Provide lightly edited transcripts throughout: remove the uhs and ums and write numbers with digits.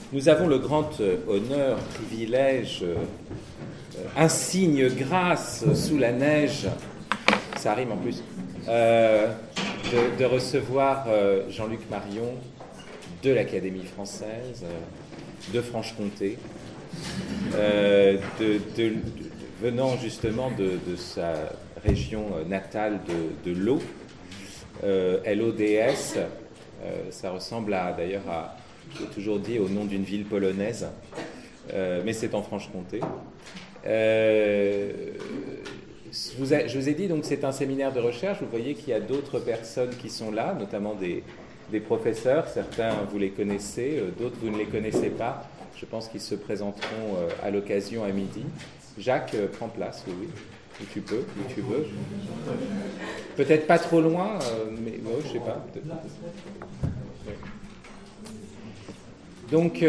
Nous avons le grand honneur, privilège, insigne grâce sous la neige, ça rime en plus, de recevoir Jean-Luc Marion de l'Académie française, de Franche-Comté, venant justement de sa région natale de l'Eau, LODS, ça ressemble d'ailleurs à, j'ai toujours dit, au nom d'une ville polonaise, mais c'est en Franche-Comté. Je vous ai dit, donc, c'est un séminaire de recherche. Vous voyez qu'il y a d'autres personnes qui sont là, notamment des professeurs. Certains, vous les connaissez, d'autres, vous ne les connaissez pas. Je pense qu'ils se présenteront à l'occasion à midi. Jacques, prends place, oui. Où tu peux, où tu veux. Peut-être pas trop loin, mais ouais, je sais pas. Donc,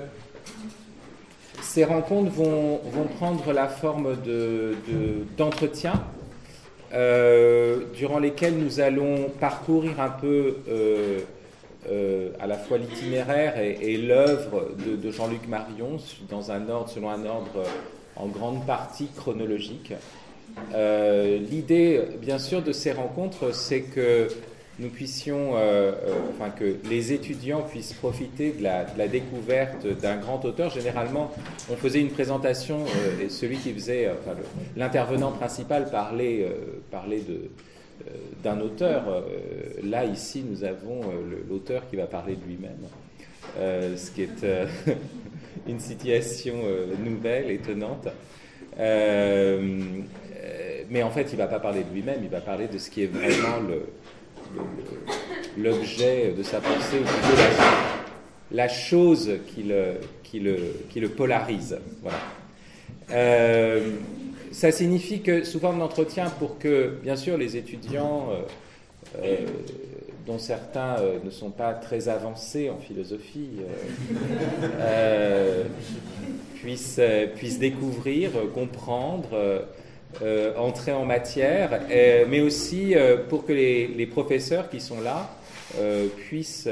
ces rencontres vont prendre la forme d'entretiens durant lesquels nous allons parcourir un peu à la fois l'itinéraire et l'œuvre de Jean-Luc Marion selon un ordre en grande partie chronologique. L'idée, bien sûr, de ces rencontres, c'est que nous puissions, que les étudiants puissent profiter de la découverte d'un grand auteur. Généralement, on faisait une présentation et celui qui faisait, l'intervenant principal parlait d'un auteur. Là, ici, nous avons l'auteur qui va parler de lui-même, ce qui est une situation nouvelle, étonnante. Mais en fait, il ne va pas parler de lui-même, il va parler de ce qui est vraiment l'objet de sa pensée, ou plutôt la chose qui le polarise. Voilà. Ça signifie que sous forme d'entretien, pour que, bien sûr, les étudiants, dont certains ne sont pas très avancés en philosophie, puissent découvrir, comprendre, entrer en matière, mais aussi pour que les professeurs qui sont là puissent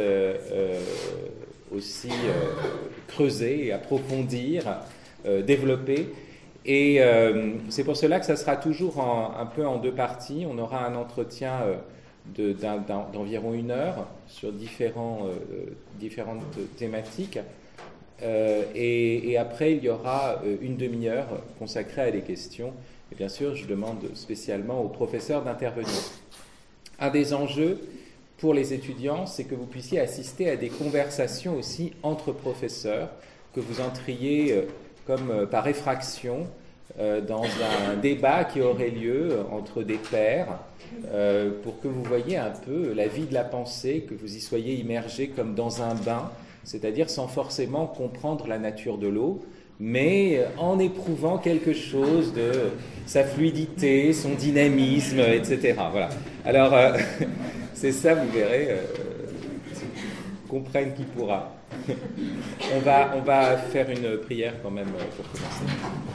aussi creuser, approfondir, développer. Et c'est pour cela que ça sera toujours un peu en deux parties. On aura un entretien d'environ 1 heure sur différentes thématiques. Et après, il y aura une demi-heure consacrée à des questions. Et bien sûr, je demande spécialement aux professeurs d'intervenir. Un des enjeux pour les étudiants, c'est que vous puissiez assister à des conversations aussi entre professeurs, que vous entriez comme par effraction dans un débat qui aurait lieu entre des pairs, pour que vous voyiez un peu la vie de la pensée, que vous y soyez immergés comme dans un bain, c'est-à-dire sans forcément comprendre la nature de l'eau, mais en éprouvant quelque chose de sa fluidité, son dynamisme, etc. Voilà. Alors, c'est ça, vous verrez, comprenne qui pourra. On va faire une prière quand même pour commencer.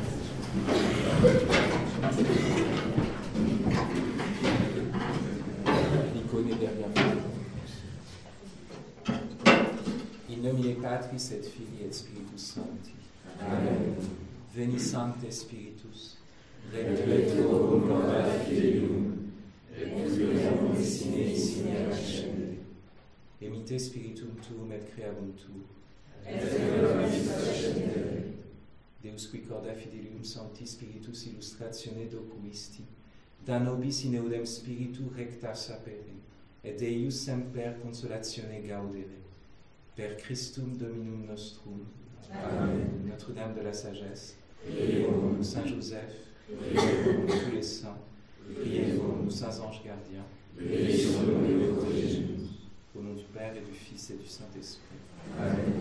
L'icône est derrière vous. In nomine Patris et Filii et Spiritus Sancti. Amen. Veni Sancte Spiritus, Requiescat contra fidelium, et consolidam sine accende. Emite Spiritum tuum et creabuntur, et creabuntur accendere. Deus qui corda fidelium Sancti Spiritus illustratione docuisti, da nobis in eudem Spiritu recta sapere, et Deus semper consolatione gaudere. Per Christum Dominum nostrum. Amen. Notre-Dame de la Sagesse, priez pour nous. Saint Joseph, priez pour nous. Tous les saints, priez pour nous. Saints anges gardiens, priez sur nous et protégez-nous. Au nom du Père et du Fils et du Saint-Esprit. Amen.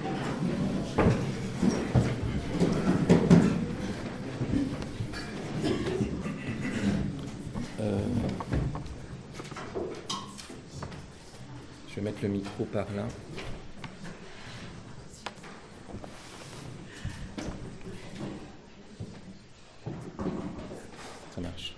Je vais mettre le micro par là. Ça marche.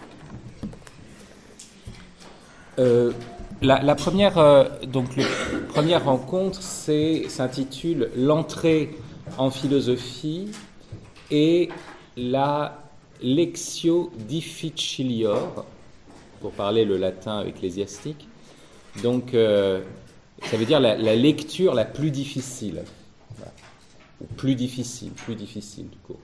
La première, donc le première rencontre s'intitule « L'entrée en philosophie et la Lectio difficilior », pour parler le latin ecclésiastique. Donc, ça veut dire la lecture la plus difficile. Voilà. Ou plus difficile du coup.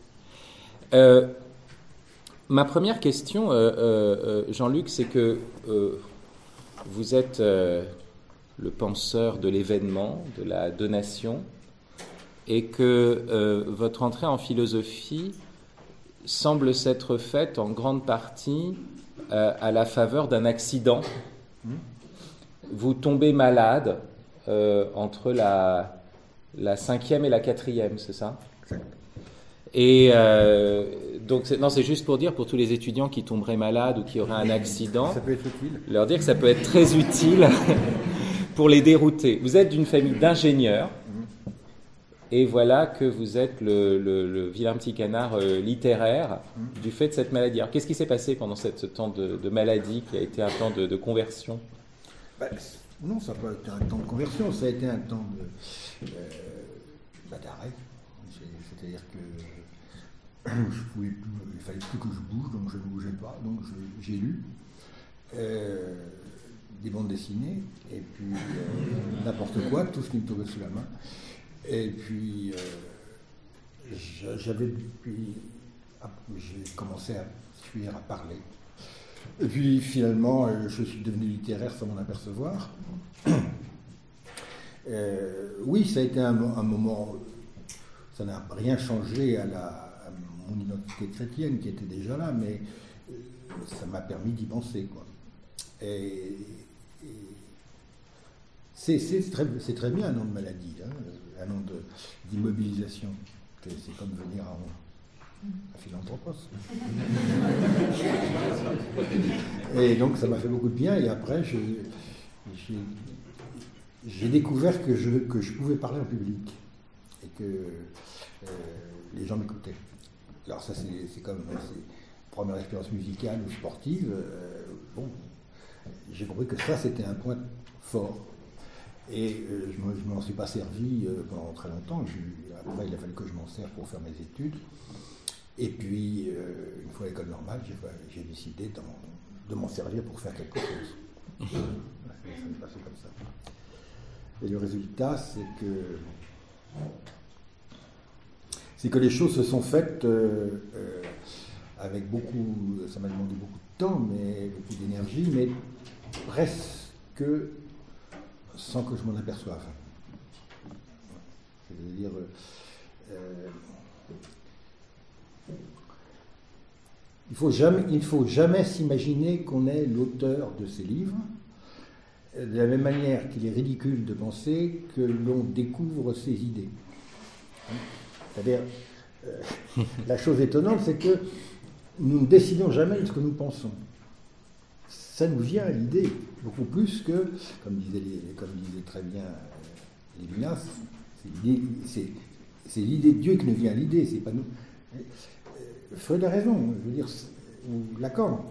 Ma première question, Jean-Luc, c'est que vous êtes le penseur de l'événement, de la donation, et que votre entrée en philosophie semble s'être faite en grande partie à la faveur d'un accident. Vous tombez malade entre la 5e et la 4e, c'est ça ? Exact. Et donc, c'est juste pour dire, pour tous les étudiants qui tomberaient malades ou qui auraient un accident, Ça peut être utile. leur dire que ça peut être très utile pour les dérouter. Vous êtes d'une famille d'ingénieurs, et voilà que vous êtes le vilain petit canard littéraire du fait de cette maladie. Alors, qu'est-ce qui s'est passé pendant ce temps de maladie qui a été un temps de conversion ? Non, ça n'a pas été un temps de conversion, ça a été un temps d'arrêt. C'est-à-dire que il fallait plus que je bouge, donc je ne bougeais pas. Donc j'ai lu des bandes dessinées, et puis n'importe quoi, tout ce qui me tombait sous la main. Et puis j'ai commencé à fuir, à parler. Et puis finalement, je suis devenu littéraire sans m'en apercevoir. Oui, ça a été un moment. Ça n'a rien changé à mon identité chrétienne qui était déjà là, mais ça m'a permis d'y penser, quoi. Et c'est très bien un an de maladie, hein, un an d'immobilisation. C'est comme venir à Philanthropos. Et donc ça m'a fait beaucoup de bien, et après j'ai découvert que je pouvais parler en public et que les gens m'écoutaient. Alors ça c'est comme première expérience musicale ou sportive. J'ai compris que ça c'était un point fort. Et je ne m'en suis pas servi pendant très longtemps. Après, il a fallu que je m'en serve pour faire mes études. Et puis, une fois à l'école normale, j'ai décidé de m'en servir pour faire quelque chose. Ça s'est passé comme ça. Et le résultat, c'est que les choses se sont faites avec beaucoup... Ça m'a demandé beaucoup de temps, mais beaucoup d'énergie, mais presque... sans que je m'en aperçoive. C'est-à-dire, il ne faut jamais s'imaginer qu'on est l'auteur de ces livres, de la même manière qu'il est ridicule de penser que l'on découvre ses idées. C'est-à-dire, la chose étonnante, c'est que nous ne décidons jamais de ce que nous pensons. Ça nous vient à l'idée, beaucoup plus que, comme disait très bien Lévinas, c'est l'idée de Dieu qui nous vient à l'idée, c'est pas nous. Freud a raison, je veux dire, ou Lacan.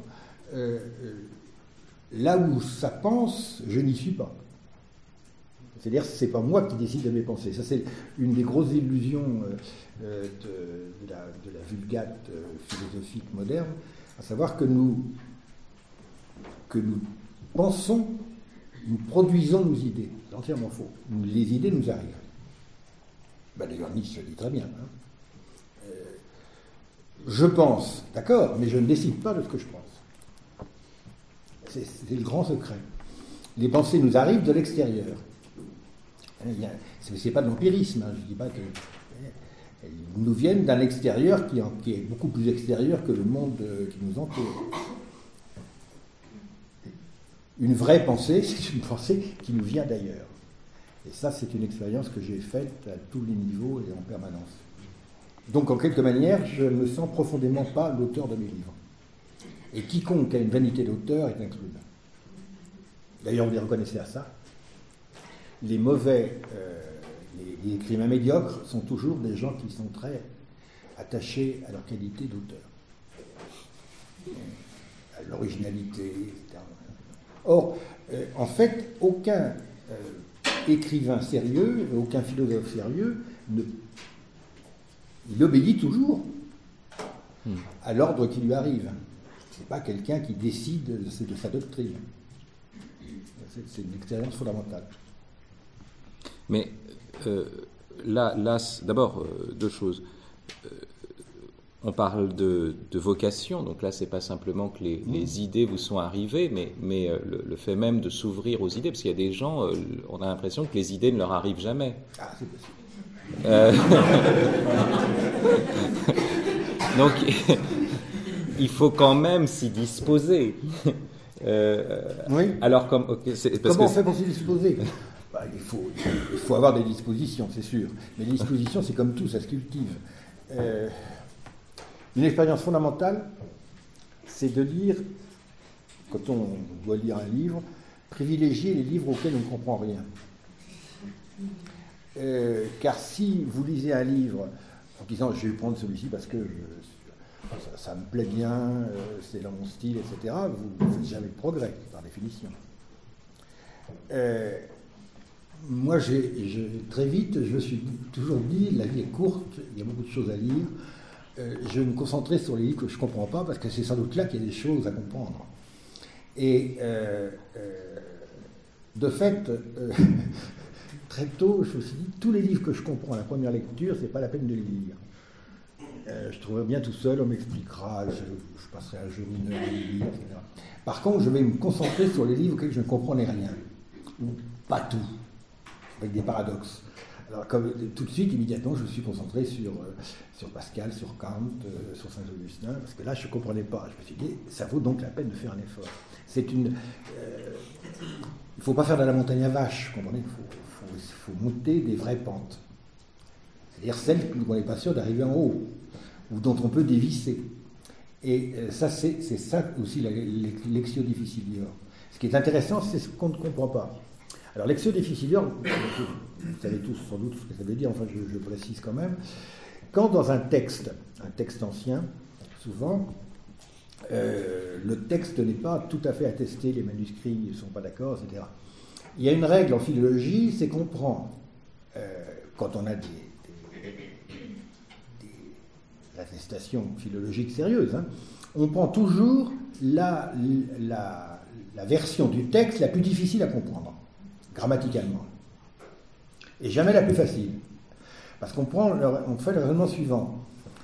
Là où ça pense, je n'y suis pas. C'est-à-dire, c'est pas moi qui décide de mes pensées. Ça, c'est une des grosses illusions de la vulgate philosophique moderne, à savoir que nous pensons, nous produisons nos idées. C'est entièrement faux. Les idées nous arrivent. D'ailleurs, Nietzsche le dit très bien. Hein. Je pense, d'accord, mais je ne décide pas de ce que je pense. C'est le grand secret. Les pensées nous arrivent de l'extérieur. C'est pas de l'empirisme, hein. Je ne dis pas que... Elles nous viennent d'un extérieur qui est beaucoup plus extérieur que le monde qui nous entoure. Une vraie pensée, c'est une pensée qui nous vient d'ailleurs. Et ça, c'est une expérience que j'ai faite à tous les niveaux et en permanence. Donc, en quelque manière, je ne me sens profondément pas l'auteur de mes livres. Et quiconque a une vanité d'auteur est inclus. D'ailleurs, vous les reconnaissez à ça. Les mauvais, les écrivains médiocres sont toujours des gens qui sont très attachés à leur qualité d'auteur, à l'originalité, etc. Or, en fait, aucun écrivain sérieux, aucun philosophe sérieux, il obéit toujours à l'ordre qui lui arrive. Ce n'est pas quelqu'un qui décide de sa doctrine. C'est une expérience fondamentale. Mais là d'abord, deux choses. On parle de vocation, donc là, c'est pas simplement que les idées vous sont arrivées, mais le fait même de s'ouvrir aux idées, parce qu'il y a des gens, on a l'impression que les idées ne leur arrivent jamais. Ah, c'est possible. Donc, il faut quand même s'y disposer. Oui. Alors, comment on fait pour s'y disposer? Il faut avoir des dispositions, c'est sûr. Mais les dispositions, c'est comme tout, ça se cultive. Une expérience fondamentale, c'est de lire, quand on doit lire un livre, privilégier les livres auxquels on ne comprend rien. Car si vous lisez un livre en disant je vais prendre celui-ci parce que ça me plaît bien, c'est dans mon style, etc., vous ne faites jamais de progrès, par définition. Moi, très vite, je me suis toujours dit, la vie est courte, il y a beaucoup de choses à lire, je vais me concentrer sur les livres que je ne comprends pas, parce que c'est sans doute là qu'il y a des choses à comprendre. Et de fait, très tôt, je me suis dit, tous les livres que je comprends à la première lecture, c'est pas la peine de les lire. Je trouverai bien tout seul, on m'expliquera, je passerai un jour, une heure à les lire, etc. Par contre, je vais me concentrer sur les livres auxquels je ne comprenais rien, ou pas tout, avec des paradoxes. Alors, comme tout de suite, immédiatement, je me suis concentré sur Pascal, sur Kant, sur Saint-Augustin, parce que là, je ne comprenais pas. Je me suis dit, ça vaut donc la peine de faire un effort. Il ne faut pas faire de la montagne à vache, vous comprenez ? Il faut monter des vraies pentes. C'est-à-dire celles qu'on n'est pas sûr d'arriver en haut, ou dont on peut dévisser. Et ça, c'est ça aussi, l'Lectio Difficilior. Ce qui est intéressant, c'est ce qu'on ne comprend pas. Alors, Lectio Difficilior, vous savez tous sans doute ce que ça veut dire, enfin je précise quand même. Quand dans un texte ancien, souvent, le texte n'est pas tout à fait attesté, les manuscrits ne sont pas d'accord, etc. Il y a une règle en philologie, c'est qu'on prend, quand on a des attestations philologiques sérieuses, on prend toujours la version du texte la plus difficile à comprendre, grammaticalement. Et jamais la plus facile. Parce qu'on fait le raisonnement suivant.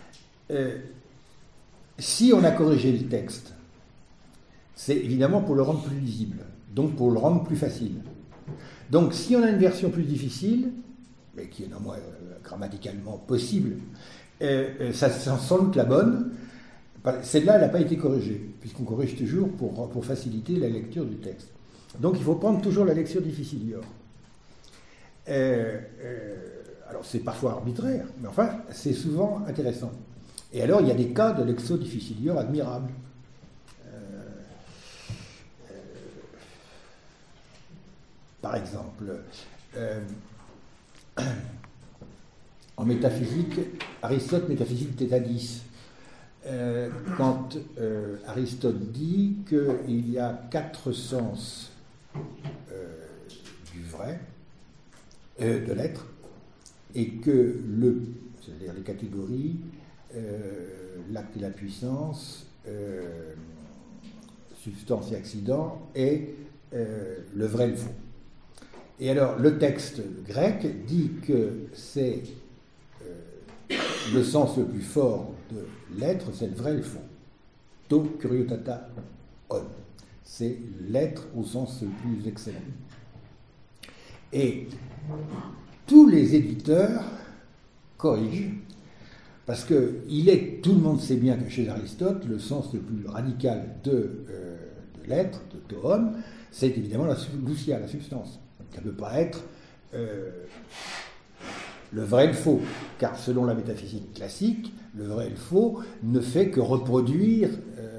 Si on a corrigé le texte, c'est évidemment pour le rendre plus lisible, donc pour le rendre plus facile. Donc si on a une version plus difficile, mais qui est néanmoins grammaticalement possible, ça sans doute la bonne, celle-là, elle n'a pas été corrigée, puisqu'on corrige toujours pour faciliter la lecture du texte. Donc il faut prendre toujours la Lectio Difficilior. Alors c'est parfois arbitraire, mais enfin c'est souvent intéressant. Et alors il y a des cas de Lectio Difficilior admirables. Par exemple, en métaphysique, Aristote, métaphysique Tétadis, quand Aristote dit qu'il y a 4 sens du vrai, de l'être, et que c'est-à-dire les catégories, l'acte et la puissance, substance et accident, est le vrai et le faux. Et alors, le texte grec dit que c'est le sens le plus fort de l'être, c'est le vrai et le faux. To kuriotata on. C'est l'être au sens le plus excellent. Et tous les éditeurs corrigent, parce que tout le monde sait bien que chez Aristote, le sens le plus radical de l'être, de toon, c'est évidemment la lousia, la substance. Ça ne peut pas être le vrai et le faux, car selon la métaphysique classique, le vrai et le faux ne fait que reproduire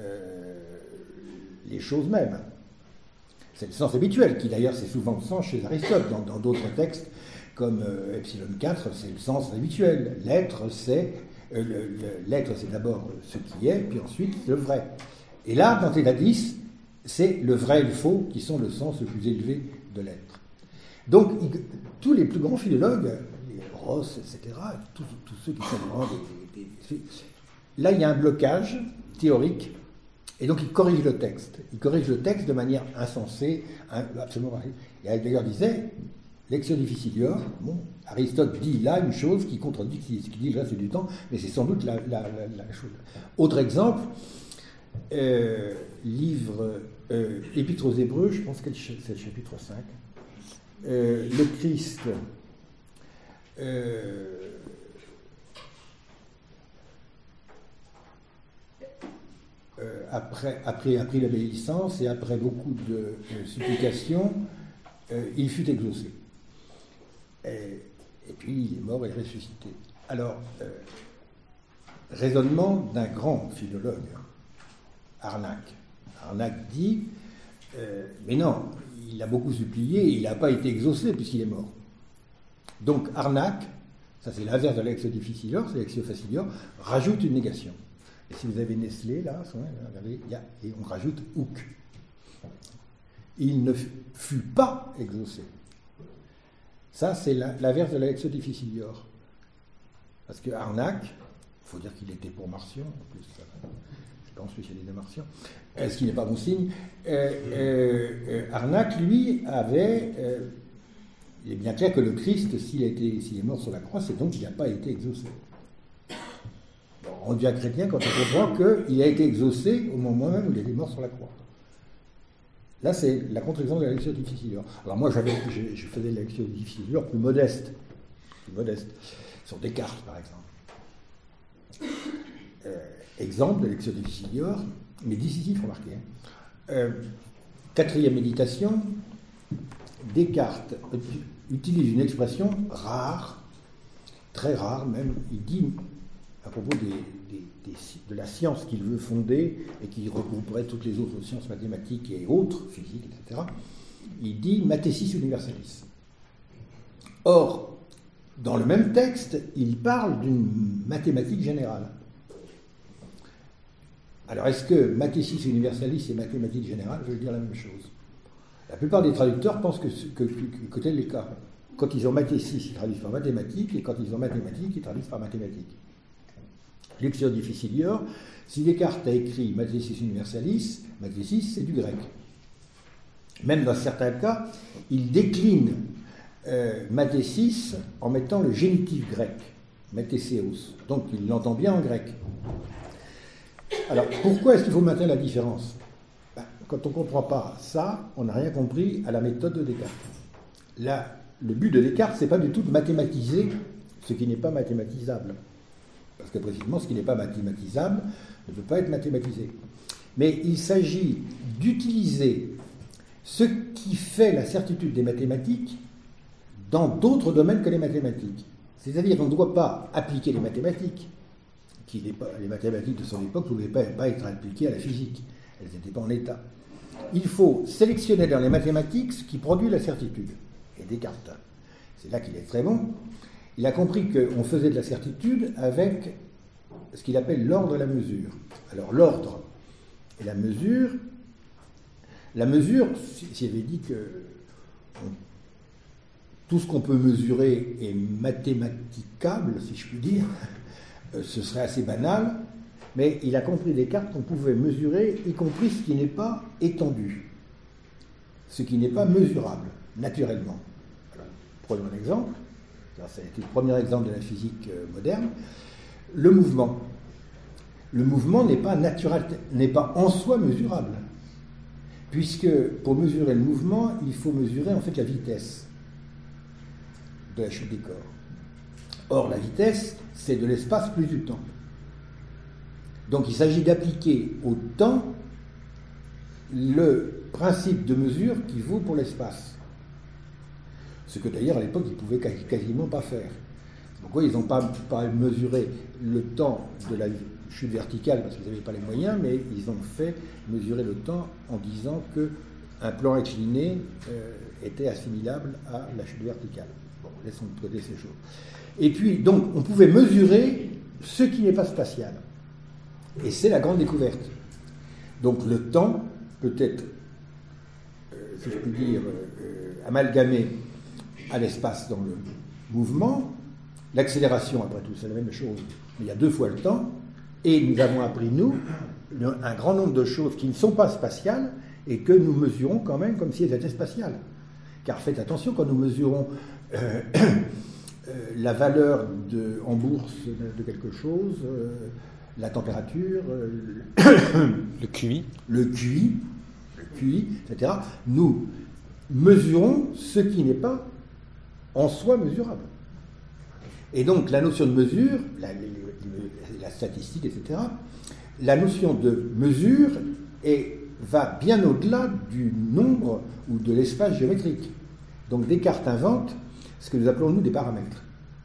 les choses mêmes. C'est le sens habituel, qui d'ailleurs c'est souvent le sens chez Aristote. Dans d'autres textes, comme Epsilon 4, c'est le sens habituel. L'être, c'est d'abord ce qui est, puis ensuite le vrai. Et là, dans Tétadis, c'est le vrai et le faux qui sont le sens le plus élevé de l'être. Donc, tous les plus grands philologues, les Ross, etc., tous ceux qui sont vraiment là, il y a un blocage théorique, et donc ils corrigent le texte. Ils corrigent le texte de manière insensée, absolument. Et Heidegger disait, Lectio difficilior, bon, Aristote dit là une chose qui contredit ce qu'il dit le reste du temps, mais c'est sans doute la chose. Autre exemple, livre Épître aux Hébreux, je pense que c'est le chapitre 5. Le Christ après l'obéissance et après beaucoup de supplications, il fut exaucé. Et puis il est mort et ressuscité. Alors, raisonnement d'un grand philologue, Harnack. Harnack dit, mais non, il a beaucoup supplié et il n'a pas été exaucé puisqu'il est mort. Donc Harnack, ça c'est l'inverse de l'ex difficilior, c'est l'ex facilior, rajoute une négation. Et si vous avez Nestlé, là, regardez, et on rajoute hook. Il ne fut pas exaucé. Ça, c'est l'inverse de l'ex difficilior. Parce que Harnack, il faut dire qu'il était pour Marcion, en plus, c'est pas un spécialiste de Marcion, ce qui n'est pas bon signe. Harnack, lui, avait. Il est bien clair que le Christ, s'il est mort sur la croix, c'est donc qu'il n'a pas été exaucé. On devient chrétien quand on comprend qu'il a été exaucé au moment même où il était mort sur la croix. Là, c'est la contre-exemple de la lecture difficilior. Alors moi, je faisais la lecture difficilior plus modeste, sur Descartes, par exemple. Exemple de lecture difficilior, mais décisif, remarquez. Quatrième méditation, Descartes utilise une expression rare, très rare même, il dit, à propos de la science qu'il veut fonder et qui regrouperait toutes les autres sciences mathématiques et autres, physique, etc., il dit mathésis universalis. Or, dans le même texte, il parle d'une mathématique générale. Alors, est-ce que mathésis universalis et mathématique générale veulent dire la même chose? La plupart des traducteurs pensent que tel est le cas. Quand ils ont mathésis, ils traduisent par mathématiques, et quand ils ont mathématiques, ils traduisent par mathématiques. Lectio difficilior, si Descartes a écrit mathésis universalis, mathésis c'est du grec. Même dans certains cas, il décline mathésis en mettant le génitif grec, mathéséos. Donc il l'entend bien en grec. Alors pourquoi est-ce qu'il faut maintenir la différence? Quand on ne comprend pas ça, on n'a rien compris à la méthode de Descartes. Là, le but de Descartes, ce n'est pas du tout de mathématiser ce qui n'est pas mathématisable. Parce que précisément, ce qui n'est pas mathématisable ne peut pas être mathématisé. Mais il s'agit d'utiliser ce qui fait la certitude des mathématiques dans d'autres domaines que les mathématiques. C'est-à-dire qu'on ne doit pas appliquer les mathématiques. Les mathématiques de son époque ne pouvaient pas être appliquées à la physique. Elles n'étaient pas en état. Il faut sélectionner dans les mathématiques ce qui produit la certitude. Et Descartes, c'est là qu'il est très bon. Il a compris qu'on faisait de la certitude avec ce qu'il appelle l'ordre et la mesure. Alors l'ordre et la mesure, s'il avait dit que tout ce qu'on peut mesurer est mathématicable, si je puis dire, ce serait assez banal, mais il a compris Descartes qu'on pouvait mesurer, y compris ce qui n'est pas étendu, ce qui n'est pas mesurable, naturellement. Alors, prenons un exemple. Ça a été le premier exemple de la physique moderne. Le mouvement. Le mouvement n'est pas naturel, n'est pas en soi mesurable. Puisque pour mesurer le mouvement, il faut mesurer en fait la vitesse de la chute des corps. Or, la vitesse, c'est de l'espace plus du temps. Donc il s'agit d'appliquer au temps le principe de mesure qui vaut pour l'espace. Ce que d'ailleurs à l'époque ils ne pouvaient quasiment pas faire. Pourquoi ils n'ont pas mesuré le temps de la chute verticale parce qu'ils n'avaient pas les moyens, mais ils ont fait mesurer le temps en disant qu'un plan incliné était assimilable à la chute verticale. Bon, laissons de côté ces choses. Et puis donc on pouvait mesurer ce qui n'est pas spatial. Et c'est la grande découverte. Donc le temps peut être, si je puis dire, amalgamé à l'espace dans le mouvement. L'accélération, après tout, c'est la même chose, mais il y a 2 fois le temps. Et nous avons appris, nous, un grand nombre de choses qui ne sont pas spatiales et que nous mesurons quand même comme si elles étaient spatiales. Car faites attention, quand nous mesurons la valeur en bourse de quelque chose, la température, le QI, etc., nous mesurons ce qui n'est pas en soi mesurable. Et donc la notion de mesure, la statistique, etc., la notion de mesure va bien au-delà du nombre ou de l'espace géométrique. Donc Descartes invente ce que nous appelons nous des paramètres.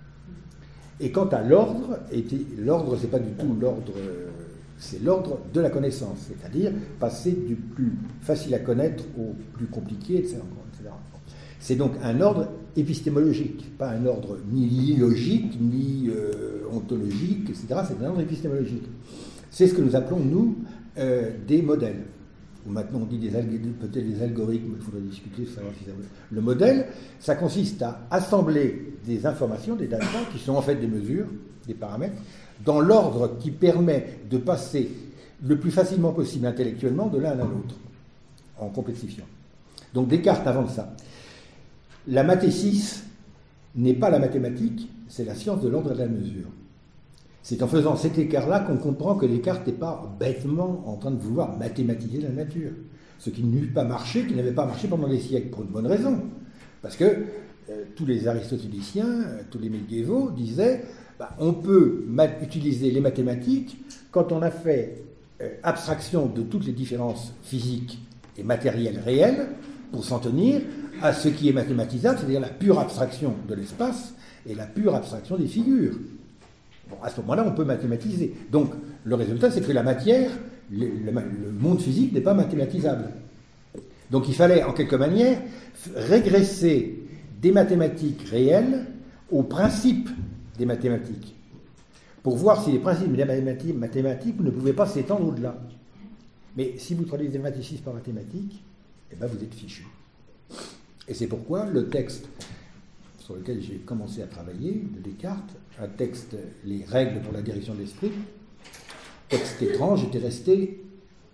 Et quant à l'ordre, l'ordre c'est pas du tout l'ordre, c'est l'ordre de la connaissance, c'est-à-dire passer du plus facile à connaître au plus compliqué, etc. C'est donc un ordre épistémologique, pas un ordre ni logique, ni ontologique, etc. C'est un ordre épistémologique. C'est ce que nous appelons, nous, des modèles. Ou maintenant on dit peut-être des algorithmes, il faudrait discuter, savoir si ça veut. Le modèle, ça consiste à assembler des informations, des data, qui sont en fait des mesures, des paramètres, dans l'ordre qui permet de passer le plus facilement possible intellectuellement de l'un à l'autre, en complexifiant. Donc Descartes invente ça. La mathésis n'est pas la mathématique, c'est la science de l'ordre et de la mesure. C'est en faisant cet écart-là qu'on comprend que Descartes n'est pas bêtement en train de vouloir mathématiser la nature. Ce qui n'eut pas marché, qui n'avait pas marché pendant des siècles, pour une bonne raison. Parce que tous les aristotéliciens, tous les médiévaux disaient on peut utiliser les mathématiques quand on a fait abstraction de toutes les différences physiques et matérielles réelles pour s'en tenir à ce qui est mathématisable, c'est-à-dire la pure abstraction de l'espace et la pure abstraction des figures. Bon, à ce moment-là, on peut mathématiser. Donc, le résultat, c'est que la matière, le monde physique n'est pas mathématisable. Donc, il fallait, en quelque manière, régresser des mathématiques réelles aux principes des mathématiques, pour voir si les principes des mathématiques ne pouvaient pas s'étendre au-delà. Mais si vous traduisez mathématique par mathématiques, eh ben vous êtes fichu. Et c'est pourquoi le texte sur lequel j'ai commencé à travailler, de Descartes, un texte, les règles pour la direction de l'esprit, texte étrange, était resté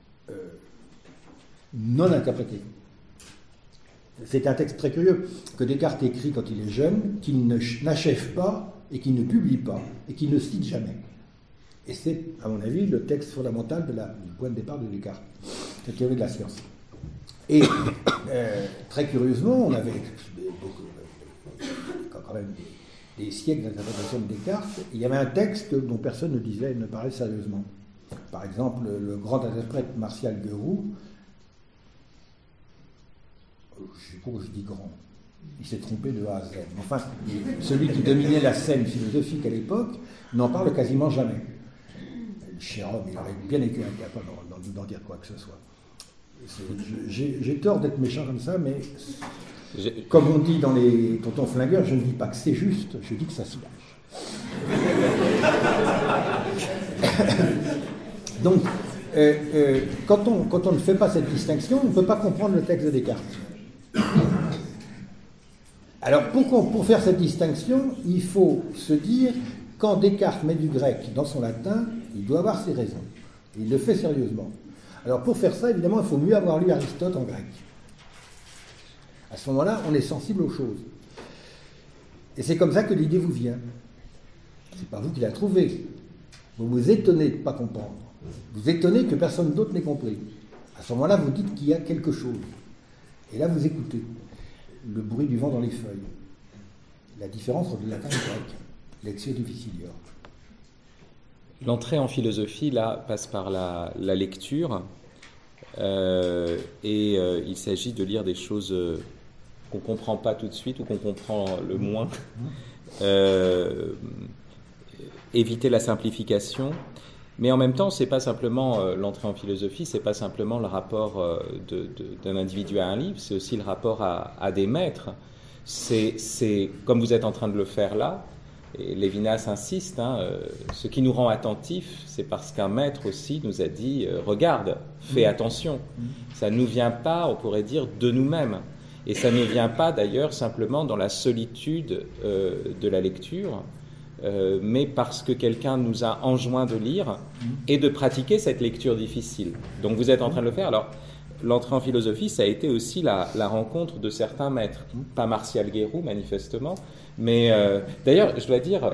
non interprété. C'est un texte très curieux que Descartes écrit quand il est jeune, qu'il n'achève pas et qu'il ne publie pas et qu'il ne cite jamais. Et c'est, à mon avis, le texte fondamental du point de départ de Descartes, la théorie de la science. Et très curieusement, on avait quand même des siècles d'interprétation de Descartes, et il y avait un texte dont personne ne parlait sérieusement. Par exemple, le grand interprète Martial Gueroux, je sais pas où je dis grand, il s'est trompé de A à Z. Enfin, celui qui dominait la scène philosophique à l'époque n'en parle quasiment jamais. Le cher homme, il aurait bien été incapable d'en dire quoi que ce soit. J'ai tort d'être méchant comme ça, mais comme on dit dans les tontons flingueurs, je ne dis pas que c'est juste, je dis que ça soulage. Donc, quand on ne fait pas cette distinction, on ne peut pas comprendre le texte de Descartes. Alors, pour faire cette distinction, il faut se dire, quand Descartes met du grec dans son latin, il doit avoir ses raisons. Il le fait sérieusement. Alors, pour faire ça, évidemment, il faut mieux avoir lu Aristote en grec. À ce moment-là, on est sensible aux choses. Et c'est comme ça que l'idée vous vient. C'est pas vous qui la trouvez. Vous vous étonnez de ne pas comprendre. Vous étonnez que personne d'autre n'ait compris. À ce moment-là, vous dites qu'il y a quelque chose. Et là, vous écoutez le bruit du vent dans les feuilles. La différence entre le latin et le grec. Lectio difficilior. L'entrée en philosophie, là, passe par la lecture. Il s'agit de lire des choses qu'on ne comprend pas tout de suite ou qu'on comprend le moins. Éviter la simplification. Mais en même temps, c'est pas simplement l'entrée en philosophie, c'est pas simplement le rapport d'un individu à un livre, c'est aussi le rapport à des maîtres. C'est comme vous êtes en train de le faire là, et Lévinas insiste, ce qui nous rend attentifs, c'est parce qu'un maître aussi nous a dit regarde, fais attention. Ça ne nous vient pas, on pourrait dire, de nous-mêmes. Et ça ne vient pas d'ailleurs simplement dans la solitude de la lecture, mais parce que quelqu'un nous a enjoint de lire et de pratiquer cette lecture difficile. Donc vous êtes en train de le faire. Alors, l'entrée en philosophie, ça a été aussi la rencontre de certains maîtres. Pas Martial Guéroux, manifestement, mais d'ailleurs, je dois dire,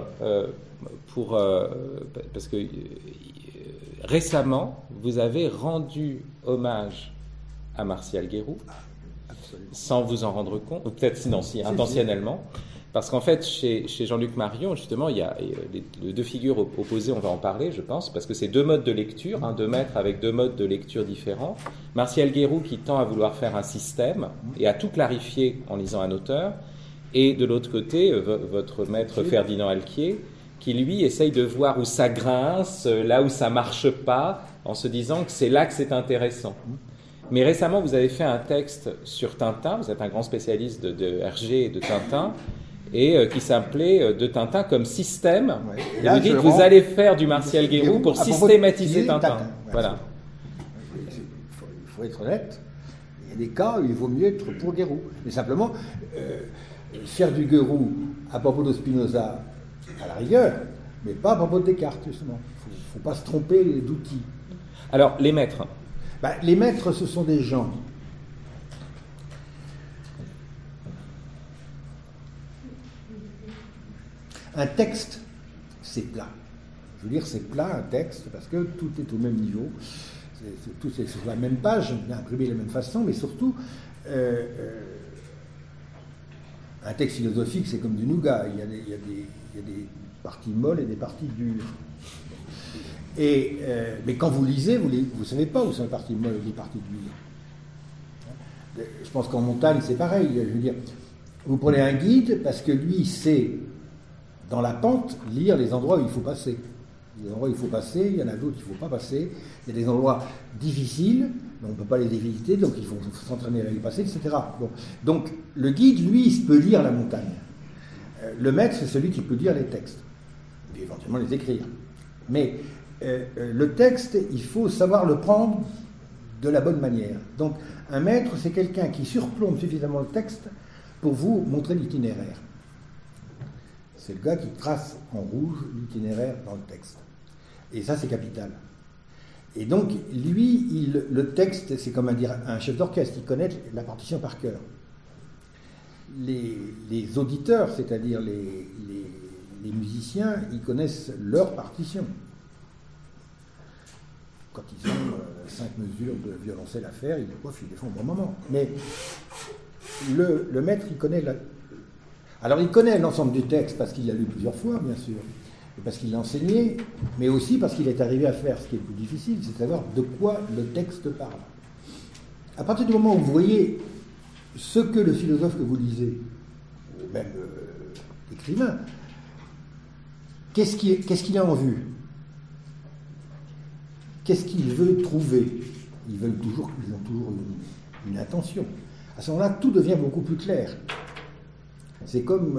parce que récemment, vous avez rendu hommage à Martial Guéroux, sans vous en rendre compte, ou peut-être sinon, si intentionnellement, parce qu'en fait, chez Jean-Luc Marion, justement, il y a les deux figures opposées, on va en parler, je pense, parce que c'est deux modes de lecture, deux maîtres avec deux modes de lecture différents. Martial Guéroux qui tend à vouloir faire un système et à tout clarifier en lisant un auteur, et de l'autre côté, votre maître Ferdinand Alquier, qui lui essaye de voir où ça grince, là où ça marche pas, en se disant que c'est là que c'est intéressant. Mais récemment, vous avez fait un texte sur Tintin, vous êtes un grand spécialiste de Hergé et de Tintin, et qui s'appelait De Tintin comme système. Ouais. Et vous dites que vous allez faire du Martial Guéroux pour systématiser Tintin. Voilà. Il faut être honnête, il y a des cas où il vaut mieux être pour Guéroux. Mais simplement, faire du Guéroux à propos de Spinoza, à la rigueur, mais pas à propos de Descartes, justement. Il ne faut pas se tromper d'outils. Alors, les maîtres. Les maîtres, ce sont des gens un texte, c'est plat. Je veux dire, c'est plat, un texte, parce que tout est au même niveau. Tout est sur la même page, imprimé de la même façon, mais surtout, un texte philosophique, c'est comme du nougat. Il y a des parties molles et des parties dures. Mais quand vous lisez, vous ne savez pas où sont les parties molles et les parties dures. Je pense qu'en montagne, c'est pareil. Je veux dire, vous prenez un guide parce que lui, il sait, dans la pente, lire les endroits où il faut passer. Il y a des endroits où il faut passer, il y en a d'autres où il ne faut pas passer. Il y a des endroits difficiles, mais on ne peut pas les éviter, donc il faut s'entraîner à les passer, etc. Bon. Donc, le guide, lui, il peut lire la montagne. Le maître, c'est celui qui peut lire les textes, et éventuellement les écrire. Mais le texte, il faut savoir le prendre de la bonne manière. Donc, un maître, c'est quelqu'un qui surplombe suffisamment le texte pour vous montrer l'itinéraire. C'est le gars qui trace en rouge l'itinéraire dans le texte. Et ça, c'est capital. Et donc, lui, le texte, c'est comme un chef d'orchestre, il connaît la partition par cœur. Les auditeurs, c'est-à-dire les musiciens, ils connaissent leur partition. Quand ils ont 5 mesures de violoncelle à faire, ils les font au bon moment. Mais le maître, il connaît Alors, il connaît l'ensemble du texte parce qu'il l'a lu plusieurs fois, bien sûr, et parce qu'il l'a enseigné, mais aussi parce qu'il est arrivé à faire ce qui est le plus difficile, c'est savoir de quoi le texte parle. À partir du moment où vous voyez ce que le philosophe que vous lisez, ou même l'écrivain, qu'est-ce qu'il a en vue? Qu'est-ce qu'il veut trouver? Ils ont toujours une intention. À ce moment-là, tout devient beaucoup plus clair. C'est comme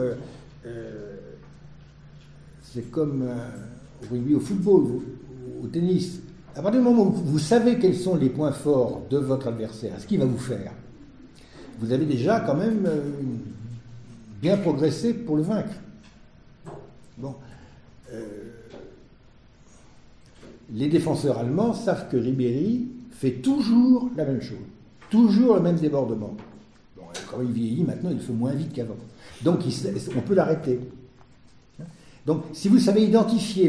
au rugby, au football, au tennis. À partir du moment où vous savez quels sont les points forts de votre adversaire, ce qu'il va vous faire, vous avez déjà quand même bien progressé pour le vaincre. Bon. Les défenseurs allemands savent que Ribéry fait toujours la même chose, toujours le même débordement. Bon, quand il vieillit, maintenant, il fait moins vite qu'avant. Donc, on peut l'arrêter. Donc, si vous savez identifier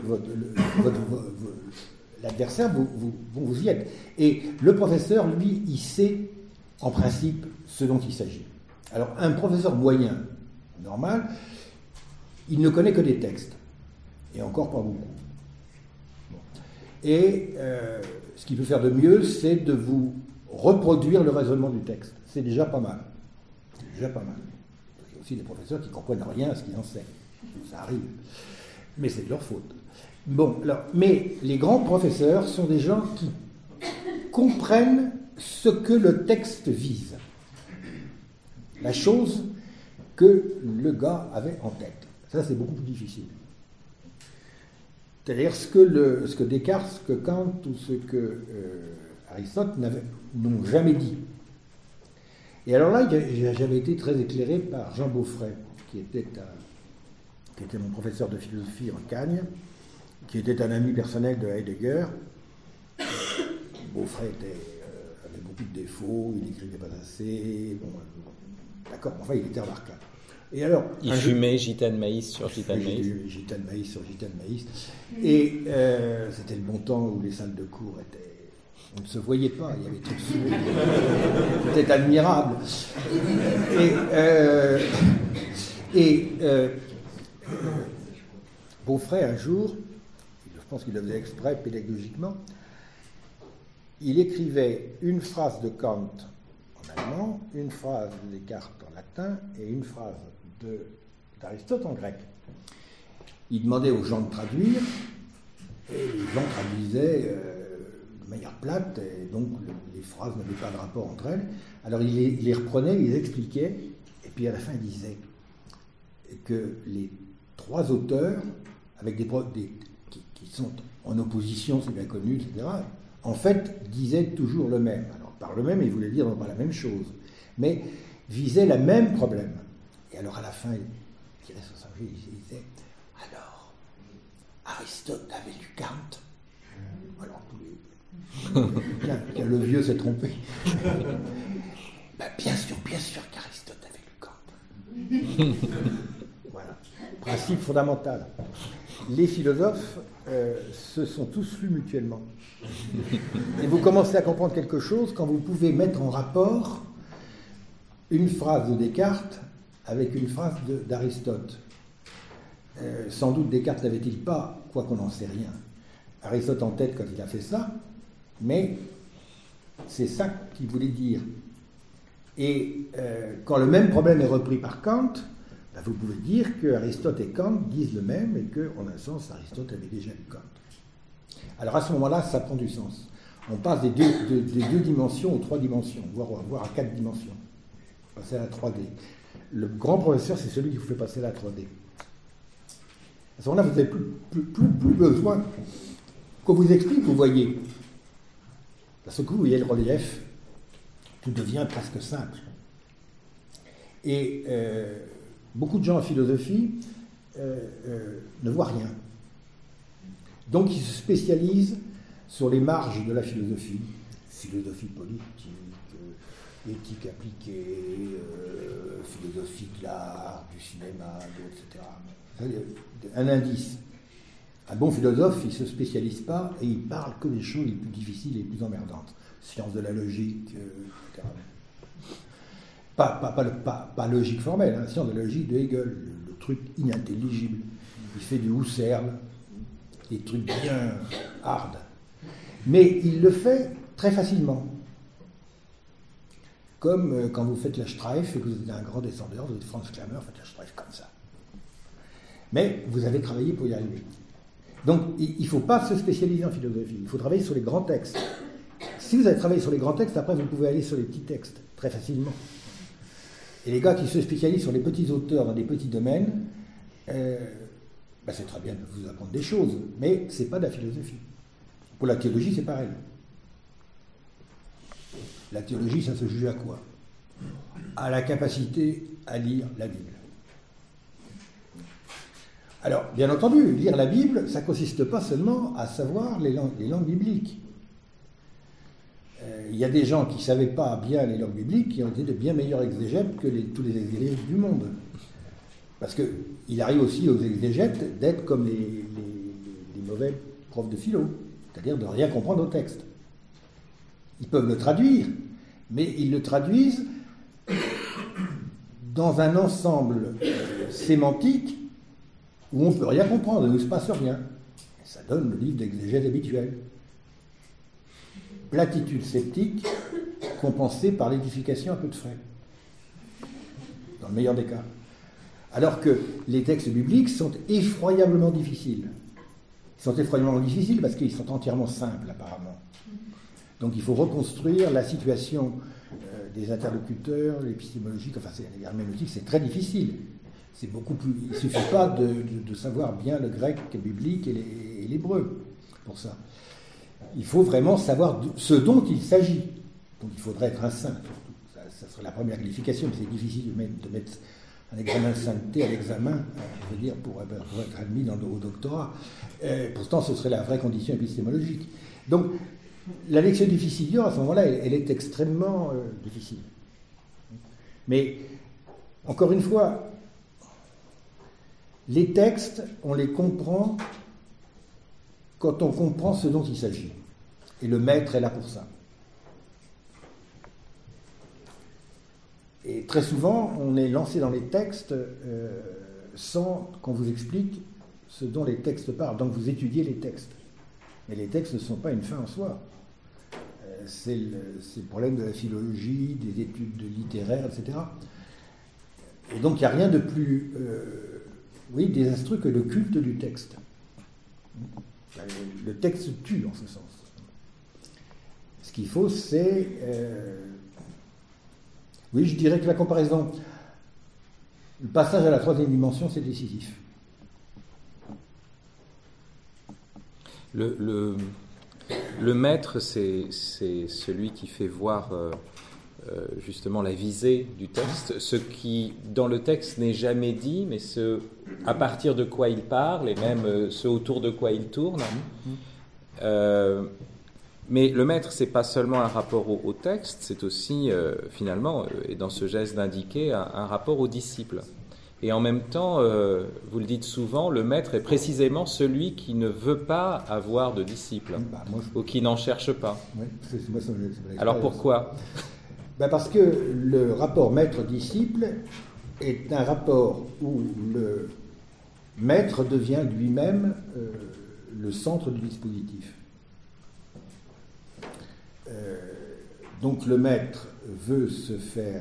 l'adversaire, vous y êtes. Et le professeur, lui, il sait, en principe, ce dont il s'agit. Alors, un professeur moyen, normal, il ne connaît que des textes. Et encore pas beaucoup. Bon. Et ce qu'il peut faire de mieux, c'est de vous reproduire le raisonnement du texte. C'est déjà pas mal. C'est déjà pas mal. Il y a aussi des professeurs qui ne comprennent rien à ce qu'ils enseignent. Ça arrive. Mais c'est de leur faute. Bon, alors, mais les grands professeurs sont des gens qui comprennent ce que le texte vise. La chose que le gars avait en tête. Ça, c'est beaucoup plus difficile. C'est-à-dire ce que Descartes, ce que Kant ou ce que Aristote n'ont jamais dit. Et alors là, j'avais été très éclairé par Jean Beaufray, qui était mon professeur de philosophie en Cagne, qui était un ami personnel de Heidegger. Beaufray avait beaucoup de défauts, il n'écrivait pas assez, d'accord, enfin il était remarquable. Et alors, il fumait gitane maïs sur gitane maïs. Gitane maïs sur gitane maïs. Et c'était le bon temps où les salles de cours étaient... On ne se voyait pas, il y avait trop de fumée. C'était admirable. Et Beaufray, un jour, je pense qu'il le faisait exprès pédagogiquement, il écrivait une phrase de Kant en allemand, une phrase de Descartes en latin et une phrase d'Aristote en grec. Il demandait aux gens de traduire, et les gens traduisaient de manière plate, et donc les phrases n'avaient pas de rapport entre elles. Alors il les reprenait, il les expliquait, et puis à la fin il disait que les trois auteurs, avec qui sont en opposition, c'est bien connu, etc., en fait disaient toujours le même. Alors par le même, il voulait dire non pas la même chose, mais visaient le même problème. Et alors à la fin, il tirait sur sa vie, il disait alors, Aristote avait lu Kant. Alors tous les... le vieux s'est trompé. Bien sûr qu'Aristote avait lu Kant. Voilà, principe fondamental. Les philosophes se sont tous lus mutuellement. Et vous commencez à comprendre quelque chose quand vous pouvez mettre en rapport une phrase de Descartes avec une phrase d'Aristote. Sans doute Descartes n'avait-il pas, quoi qu'on n'en sait rien, Aristote en tête quand il a fait ça, mais c'est ça qu'il voulait dire. Et quand le même problème est repris par Kant, vous pouvez dire que Aristote et Kant disent le même et qu'en un sens, Aristote avait déjà lu Kant. Alors à ce moment-là, ça prend du sens. On passe des deux dimensions aux trois dimensions, voire à 4 dimensions. Passer à la 3D. Le grand professeur, c'est celui qui vous fait passer à la 3D. À ce moment-là, vous n'avez plus besoin qu'on vous explique, vous voyez. Parce que vous voyez le relief, tout devient presque simple. Et beaucoup de gens en philosophie ne voient rien. Donc ils se spécialisent sur les marges de la philosophie politique, éthique appliquée, philosophie de l'art, du cinéma, etc. Un indice. Un bon philosophe, il ne se spécialise pas et il parle que des choses les plus difficiles et les plus emmerdantes. Science de la logique, etc. Pas logique formelle, hein, science de la logique de Hegel, le truc inintelligible. Il fait du Husserl, des trucs bien hard. Mais il le fait très facilement. Comme quand vous faites la Streif et que vous êtes un grand descendeur, vous êtes Franz Klammer, faites la Streif comme ça. Mais vous avez travaillé pour y arriver. Donc il ne faut pas se spécialiser en philosophie, il faut travailler sur les grands textes. Si vous avez travaillé sur les grands textes, après vous pouvez aller sur les petits textes, très facilement. Et les gars qui se spécialisent sur les petits auteurs dans des petits domaines, c'est très bien de vous apprendre des choses, mais ce n'est pas de la philosophie. Pour la théologie, c'est pareil. La théologie, ça se juge à quoi? À la capacité à lire la Bible. Alors, bien entendu, lire la Bible, ça ne consiste pas seulement à savoir les langues bibliques. Il y a des gens qui ne savaient pas bien les langues bibliques qui ont été de bien meilleurs exégètes que tous les exégètes du monde. Parce qu'il arrive aussi aux exégètes d'être comme les mauvais profs de philo, c'est-à-dire de rien comprendre au texte. Ils peuvent le traduire, mais ils le traduisent dans un ensemble sémantique où on ne peut rien comprendre, où il ne se passe rien. Et ça donne le livre d'exégèse habituel. Platitude sceptique compensée par l'édification à peu de frais. Dans le meilleur des cas. Alors que les textes bibliques sont effroyablement difficiles. Ils sont effroyablement difficiles parce qu'ils sont entièrement simples, apparemment. Donc il faut reconstruire la situation des interlocuteurs, l'épistémologique, l'herméneutique, c'est très difficile. C'est beaucoup plus. Il ne suffit pas de savoir bien le grec biblique et l'hébreu pour ça. Il faut vraiment savoir ce dont il s'agit. Donc il faudrait être un saint. ça serait la première qualification, c'est difficile de mettre un examen de sainteté à l'examen, je veux dire, pour être admis au doctorat. Pourtant, ce serait la vraie condition épistémologique. Donc, la lectio difficilior, à ce moment-là, elle est extrêmement difficile. Mais, encore une fois, les textes, on les comprend quand on comprend ce dont il s'agit. Et le maître est là pour ça. Et très souvent, on est lancé dans les textes sans qu'on vous explique ce dont les textes parlent. Donc vous étudiez les textes. Mais les textes ne sont pas une fin en soi. C'est le problème de la philologie, des études littéraires, etc. Et donc il n'y a rien de plus désastreux que le culte du texte. Le texte tue en ce sens. Ce qu'il faut, c'est... oui, je dirais que la comparaison, le passage à la troisième dimension, c'est décisif. Le maître, c'est celui qui fait voir justement la visée du texte, ce qui, dans le texte, n'est jamais dit, mais ce à partir de quoi il parle, et même ce autour de quoi il tourne. Mais le maître, c'est pas seulement un rapport au texte, c'est aussi, finalement, et dans ce geste d'indiquer, un rapport au disciple. Et en même temps, vous le dites souvent, le maître est précisément celui qui ne veut pas avoir de disciple, ou qui n'en cherche pas. Oui, alors pourquoi ? Parce que le rapport maître-disciple est un rapport où le maître devient lui-même le centre du dispositif. Donc le maître veut se faire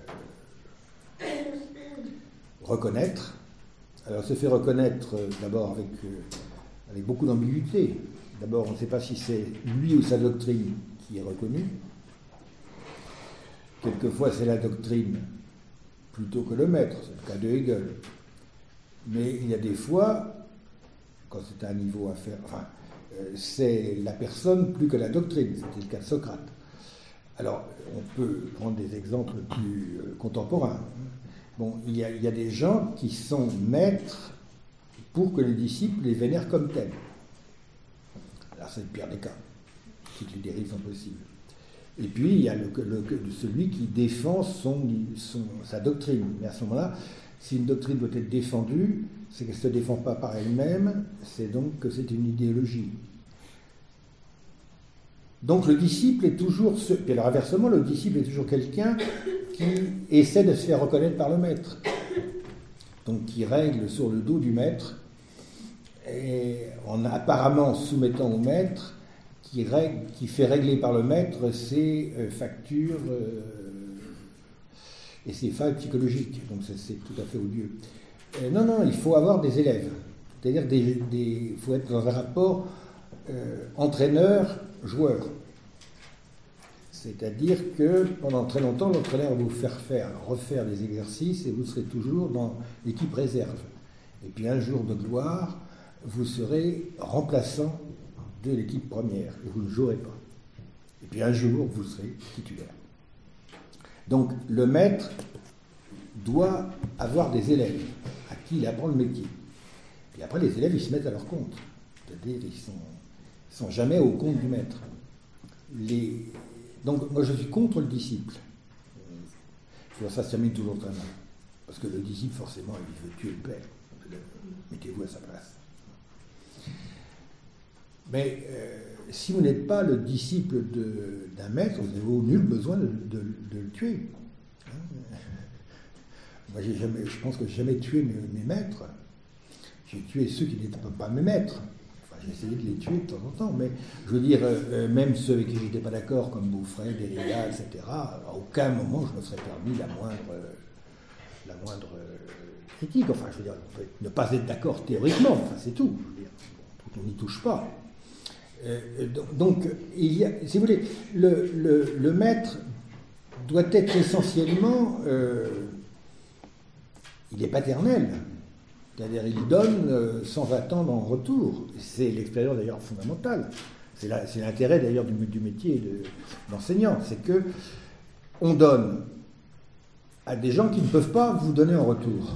reconnaître. Alors se fait reconnaître d'abord avec beaucoup d'ambiguïté. D'abord, on ne sait pas si c'est lui ou sa doctrine qui est reconnue. Quelquefois, c'est la doctrine plutôt que le maître, c'est le cas de Hegel. Mais il y a des fois, quand c'est un niveau à faire, c'est la personne plus que la doctrine. C'était le cas de Socrate. Alors, on peut prendre des exemples plus contemporains. Bon, il y a des gens qui sont maîtres pour que les disciples les vénèrent comme tels. Alors, c'est le pire des cas. Toutes les dérives sont possibles. Et puis, il y a celui qui défend sa doctrine. Mais à ce moment-là, si une doctrine doit être défendue, c'est qu'elle ne se défend pas par elle-même, c'est donc que c'est une idéologie. Donc le disciple est toujours... Et alors inversement, le disciple est toujours quelqu'un qui essaie de se faire reconnaître par le maître. Donc qui règle sur le dos du maître, et en apparemment soumettant au maître, qui fait régler par le maître ses factures et ses failles psychologiques. Donc c'est tout à fait odieux. Non, il faut avoir des élèves. C'est-à-dire il faut être dans un rapport entraîneur-joueur. C'est-à-dire que pendant très longtemps, l'entraîneur va vous faire refaire des exercices et vous serez toujours dans l'équipe réserve. Et puis un jour de gloire, vous serez remplaçant de l'équipe première et vous ne jouerez pas. Et puis un jour, vous serez titulaire. Donc le maître doit avoir des élèves à qui il apprend le métier. Et après, les élèves, ils se mettent à leur compte. C'est-à-dire, ils sont jamais au compte du maître. Donc, moi, je suis contre le disciple. Ça se termine toujours très mal. Parce que le disciple, forcément, il veut tuer le père. Mettez-vous à sa place. Mais si vous n'êtes pas le disciple d'un maître, vous n'avez nul besoin de le tuer. Moi, je pense que j'ai jamais tué mes maîtres. J'ai tué ceux qui n'étaient pas mes maîtres. Enfin, j'ai essayé de les tuer de temps en temps, mais je veux dire, même ceux avec qui je n'étais pas d'accord, comme Beaufray, Derrida, etc., à aucun moment je me serais permis la moindre critique. Enfin, je veux dire, on peut ne pas être d'accord théoriquement, enfin, c'est tout. Je veux dire, on n'y touche pas. Donc, il y a, si vous voulez, le maître doit être essentiellement, il est paternel. C'est-à-dire, il donne sans attendre en retour. C'est l'expérience d'ailleurs fondamentale. C'est l'intérêt d'ailleurs du métier d'enseignant. C'est que on donne à des gens qui ne peuvent pas vous donner en retour.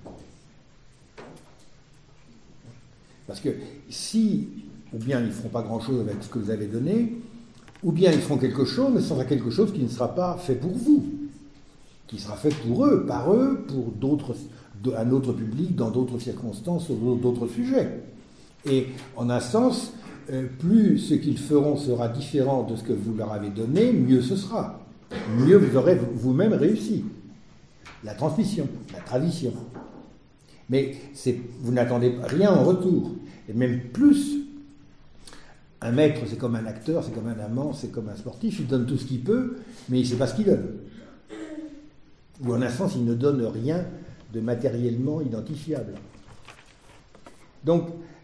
Parce que si, ou bien ils ne feront pas grand-chose avec ce que vous avez donné, ou bien ils feront quelque chose, mais ce sera quelque chose qui ne sera pas fait pour vous, qui sera fait pour eux, par eux, pour un autre public, dans d'autres circonstances, sur d'autres sujets. Et en un sens, plus ce qu'ils feront sera différent de ce que vous leur avez donné, mieux ce sera. Mieux vous aurez vous-même réussi. La transmission, la tradition. Mais vous n'attendez rien en retour. Et même plus, un maître, c'est comme un acteur, c'est comme un amant, c'est comme un sportif, il donne tout ce qu'il peut, mais il ne sait pas ce qu'il donne. Ou en un sens, il ne donne rien de matériellement identifiable. Donc,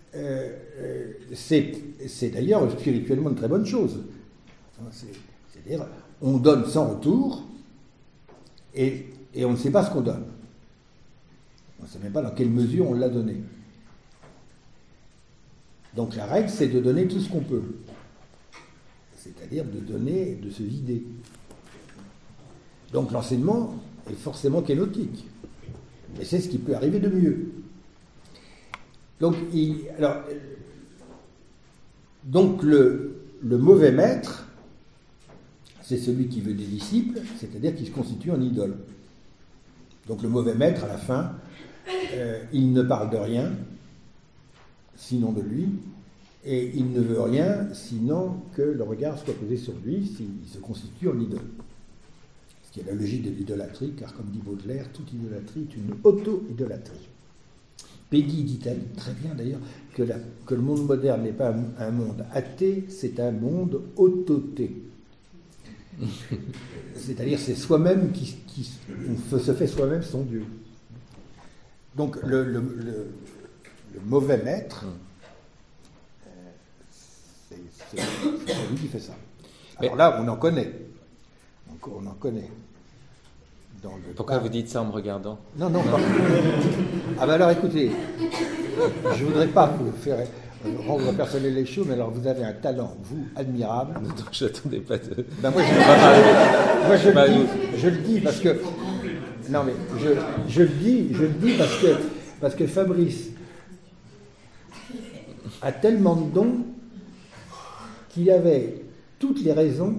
c'est d'ailleurs spirituellement une très bonne chose. C'est-à-dire, on donne sans retour, et on ne sait pas ce qu'on donne. On ne sait même pas dans quelle mesure on l'a donné. Donc la règle, c'est de donner tout ce qu'on peut. C'est-à-dire de donner, de se vider. Donc l'enseignement est forcément kénotique. Et c'est ce qui peut arriver de mieux. Donc, le mauvais maître, c'est celui qui veut des disciples, c'est-à-dire qui se constitue en idole. Donc le mauvais maître, à la fin, il ne parle de rien, sinon de lui, et il ne veut rien, sinon que le regard soit posé sur lui, s'il se constitue en idole. Ce qui est la logique de l'idolâtrie, car comme dit Baudelaire, toute idolâtrie est une auto-idolâtrie. Peggy dit très bien d'ailleurs que le monde moderne n'est pas un monde athée, c'est un monde autoté. C'est-à-dire c'est soi-même qui se fait soi-même son Dieu. Donc le mauvais maître, c'est celui qui fait ça. Alors là, on en connaît. On en connaît. Pourquoi vous dites ça en me regardant? Non, pas. Ah ben alors écoutez, je ne voudrais pas vous faire rendre personnel les choses, mais alors vous avez un talent, vous, admirable. Non, je n'attendais pas de... Ben moi, je le dis parce que... Non mais, je le dis parce que Fabrice a tellement de dons qu'il avait toutes les raisons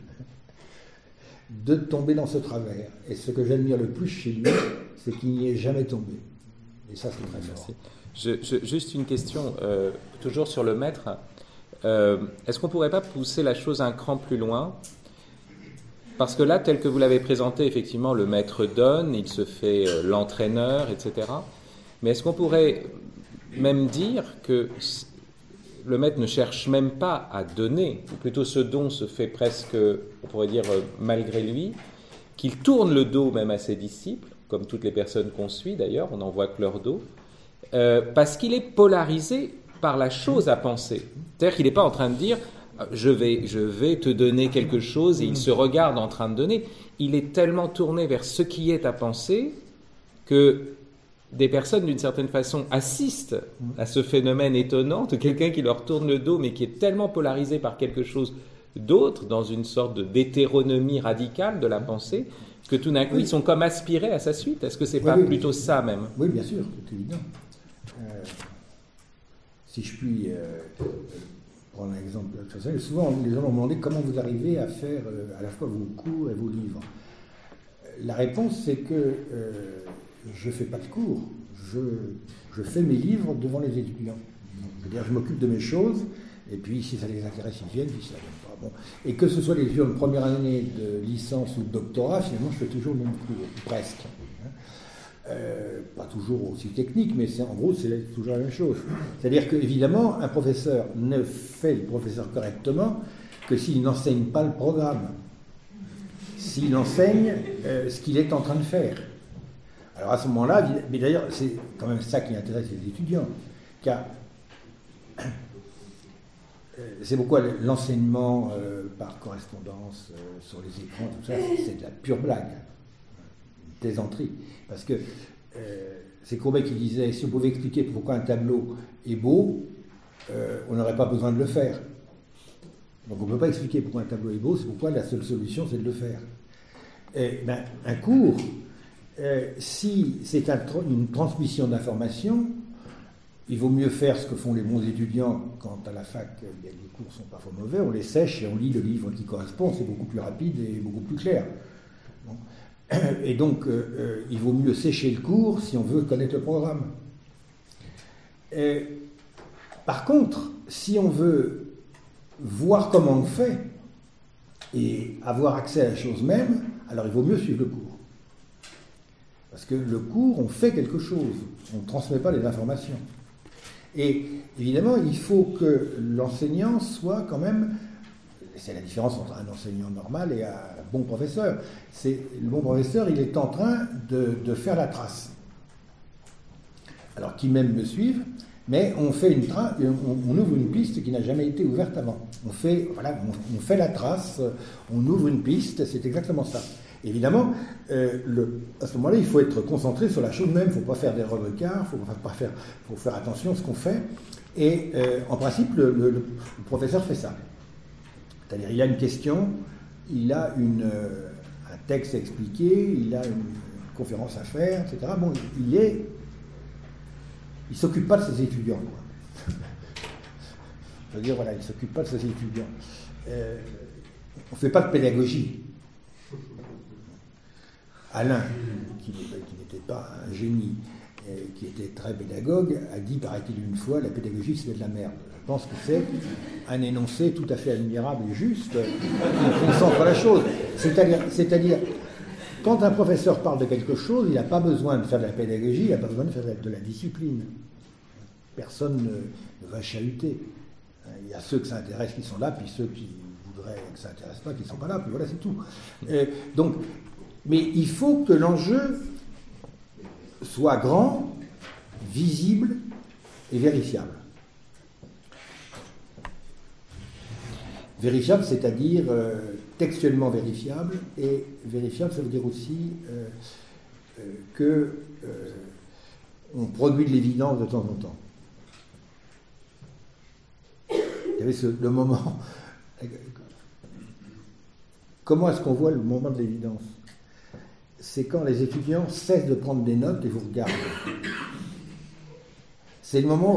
de tomber dans ce travers. Et ce que j'admire le plus chez lui, c'est qu'il n'y est jamais tombé. Et ça, c'est très fort. Juste une question, toujours sur le maître. Est-ce qu'on ne pourrait pas pousser la chose un cran plus loin? Parce que là, tel que vous l'avez présenté, effectivement, le maître donne, il se fait l'entraîneur, etc. Mais est-ce qu'on pourrait même dire que le maître ne cherche même pas à donner, ou plutôt ce don se fait presque, on pourrait dire, malgré lui, qu'il tourne le dos même à ses disciples, comme toutes les personnes qu'on suit d'ailleurs, on n'en voit que leur dos, parce qu'il est polarisé par la chose à penser. C'est-à-dire qu'il n'est pas en train de dire « je vais te donner quelque chose » et il se regarde en train de donner. Il est tellement tourné vers ce qui est à penser que des personnes, d'une certaine façon, assistent à ce phénomène étonnant de quelqu'un qui leur tourne le dos, mais qui est tellement polarisé par quelque chose d'autre, dans une sorte d'hétéronomie radicale de la pensée, que tout d'un coup, ils sont comme aspirés à sa suite. Est-ce que c'est pas plutôt ça même? Oui, bien sûr, c'est évident. Si je puis prendre un exemple, souvent les gens m'ont demandé comment vous arrivez à faire à la fois vos cours et vos livres. La réponse, c'est que je ne fais pas de cours, je fais mes livres devant les étudiants. C'est-à-dire, je m'occupe de mes choses, et puis si ça les intéresse, ils viennent, si ça ne vient pas. Bon. Et que ce soit les étudiants de première année de licence ou de doctorat, finalement, je fais toujours le même cours, presque. Pas toujours aussi technique, mais en gros, c'est toujours la même chose. C'est-à-dire qu'évidemment, un professeur ne fait le professeur correctement que s'il n'enseigne pas le programme, s'il enseigne ce qu'il est en train de faire. Alors à ce moment-là, mais d'ailleurs, c'est quand même ça qui intéresse les étudiants, car c'est pourquoi l'enseignement par correspondance sur les écrans, tout ça, c'est de la pure blague, une plaisanterie. Parce que c'est Courbet qui disait, si on pouvait expliquer pourquoi un tableau est beau, on n'aurait pas besoin de le faire. Donc on ne peut pas expliquer pourquoi un tableau est beau, c'est pourquoi la seule solution, c'est de le faire. Et, un cours, Si c'est une transmission d'informations, il vaut mieux faire ce que font les bons étudiants quand à la fac les cours sont parfois mauvais, on les sèche et on lit le livre qui correspond, c'est beaucoup plus rapide et beaucoup plus clair. Bon. Et donc, il vaut mieux sécher le cours si on veut connaître le programme. Par contre, si on veut voir comment on fait et avoir accès à la chose même, alors il vaut mieux suivre le cours. Parce que le cours, on fait quelque chose, on ne transmet pas les informations. Et évidemment, il faut que l'enseignant soit quand même, c'est la différence entre un enseignant normal et un bon professeur, c'est le bon professeur, il est en train de faire la trace. Alors qui même me suivent, mais on fait on ouvre une piste qui n'a jamais été ouverte avant. On fait la trace, on ouvre une piste, c'est exactement ça. Évidemment, à ce moment-là, il faut être concentré sur la chose même, il ne faut pas faire d'erreur de quart, il faut faire attention à ce qu'on fait. Et en principe, le professeur fait ça. C'est-à-dire, il a une question, il a un texte à expliquer, il a une conférence à faire, etc. Bon, il s'occupe pas de ses étudiants, quoi. Je veux dire, voilà, il ne s'occupe pas de ses étudiants. On ne fait pas de pédagogie. Alain, qui n'était pas un génie, qui était très pédagogue, a dit, paraît-il une fois, la pédagogie c'est de la merde. Je pense que c'est un énoncé tout à fait admirable et juste, qui concentre la chose. C'est-à-dire, quand un professeur parle de quelque chose, il n'a pas besoin de faire de la pédagogie, il n'a pas besoin de faire de la discipline. Personne ne va chahuter. Il y a ceux que ça intéresse qui sont là, puis ceux qui voudraient que ça n'intéresse pas, qui ne sont pas là, puis voilà, c'est tout. Donc, mais il faut que l'enjeu soit grand, visible et vérifiable. Vérifiable, c'est-à-dire textuellement vérifiable, et vérifiable, ça veut dire aussi qu'on produit de l'évidence de temps en temps. Il y avait le moment... Comment est-ce qu'on voit le moment de l'évidence ? C'est quand les étudiants cessent de prendre des notes et vous regardent. C'est le moment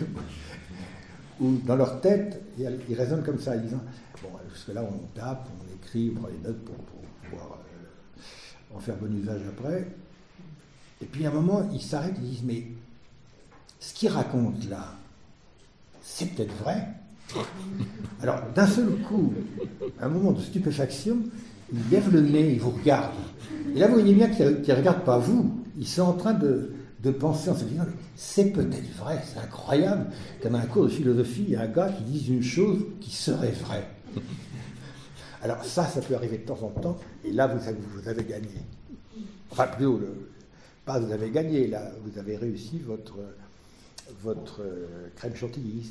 où dans leur tête, ils raisonnent comme ça, en disant bon, jusque-là, on tape, on écrit, on prend les notes pour pouvoir en faire bon usage après. Et puis à un moment, ils s'arrêtent et disent mais ce qu'ils racontent là, c'est peut-être vrai. Alors, d'un seul coup, un moment de stupéfaction, ils lèvent le nez, ils vous regardent. Et là, vous voyez bien qu'ils ne regardent pas vous. Ils sont en train de penser en se disant c'est peut-être vrai, c'est incroyable qu'à un cours de philosophie, il y a un gars qui dise une chose qui serait vraie. Alors ça peut arriver de temps en temps, et là, vous avez gagné. Enfin, plutôt, pas vous avez gagné, là, vous avez réussi votre crème chantilly.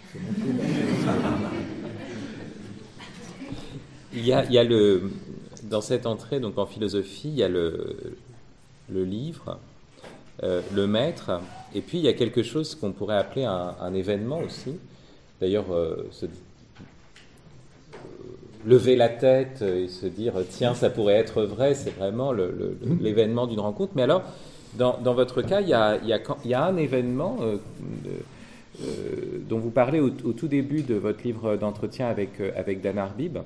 Il y a dans cette entrée donc en philosophie, il y a le livre, le maître, et puis il y a quelque chose qu'on pourrait appeler un événement aussi. D'ailleurs, lever la tête et se dire tiens, ça pourrait être vrai, c'est vraiment l'événement d'une rencontre. Mais alors, dans votre cas, il y a un événement dont vous parlez au tout début de votre livre d'entretien avec Dan Arbib,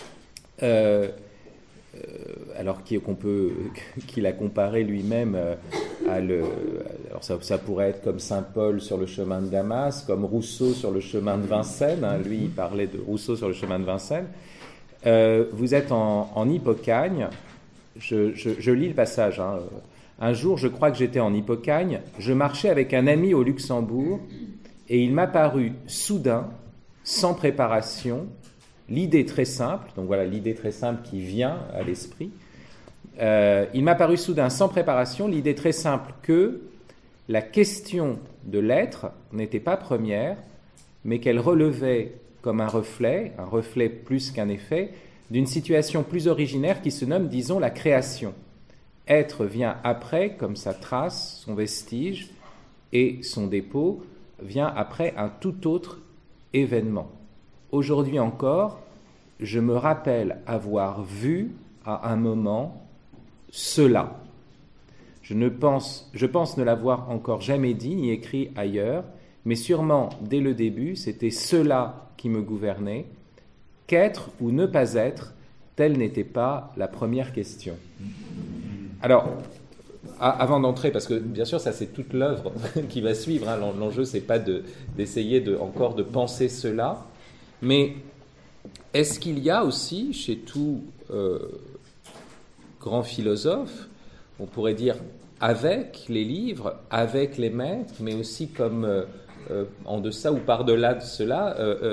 alors qu'il a comparé lui-même alors ça pourrait être comme Saint Paul sur le chemin de Damas, comme Rousseau sur le chemin de Vincennes, hein, lui il parlait de Rousseau sur le chemin de Vincennes. Vous êtes en Hippocagne, je lis le passage, hein. Un jour je crois que j'étais en Hippocagne, je marchais avec un ami au Luxembourg, et il m'a paru soudain, sans préparation, l'idée très simple, donc voilà l'idée très simple qui vient à l'esprit, il m'a paru soudain, sans préparation, l'idée très simple que la question de l'être n'était pas première, mais qu'elle relevait comme un reflet plus qu'un effet, d'une situation plus originaire qui se nomme, disons, la création. Être vient après, comme sa trace, son vestige, et son dépôt vient après un tout autre événement. Aujourd'hui encore, je me rappelle avoir vu à un moment cela. Je pense ne l'avoir encore jamais dit ni écrit ailleurs, mais sûrement, dès le début, c'était cela qui me gouvernait. Qu'être ou ne pas être, telle n'était pas la première question. Alors, avant d'entrer, parce que bien sûr, ça c'est toute l'œuvre qui va suivre, hein, l'enjeu c'est pas d'essayer encore de penser cela, mais est-ce qu'il y a aussi chez tout grand philosophe, on pourrait dire avec les livres, avec les maîtres, mais aussi comme en deçà ou par-delà de cela,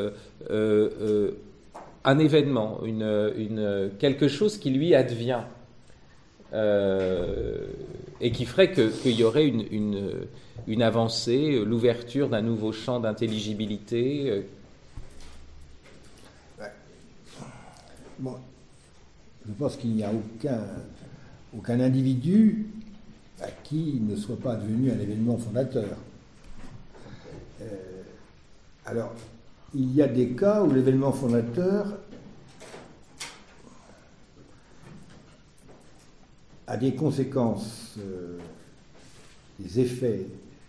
un événement, quelque chose qui lui advient et qui ferait qu'il y aurait une avancée, l'ouverture d'un nouveau champ d'intelligibilité. Bon, je pense qu'il n'y a aucun individu à qui ne soit pas devenu un événement fondateur. Alors, il y a des cas où l'événement fondateur a des conséquences, des effets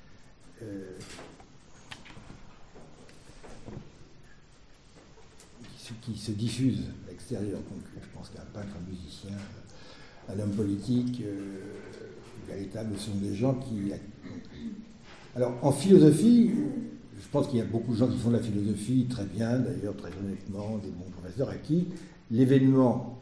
qui se diffusent à l'extérieur. Donc, je pense qu'un peintre, un musicien, un homme politique, véritable, sont des gens qui... Alors, en philosophie, je pense qu'il y a beaucoup de gens qui font de la philosophie très bien, d'ailleurs, très honnêtement, des bons professeurs, à qui l'événement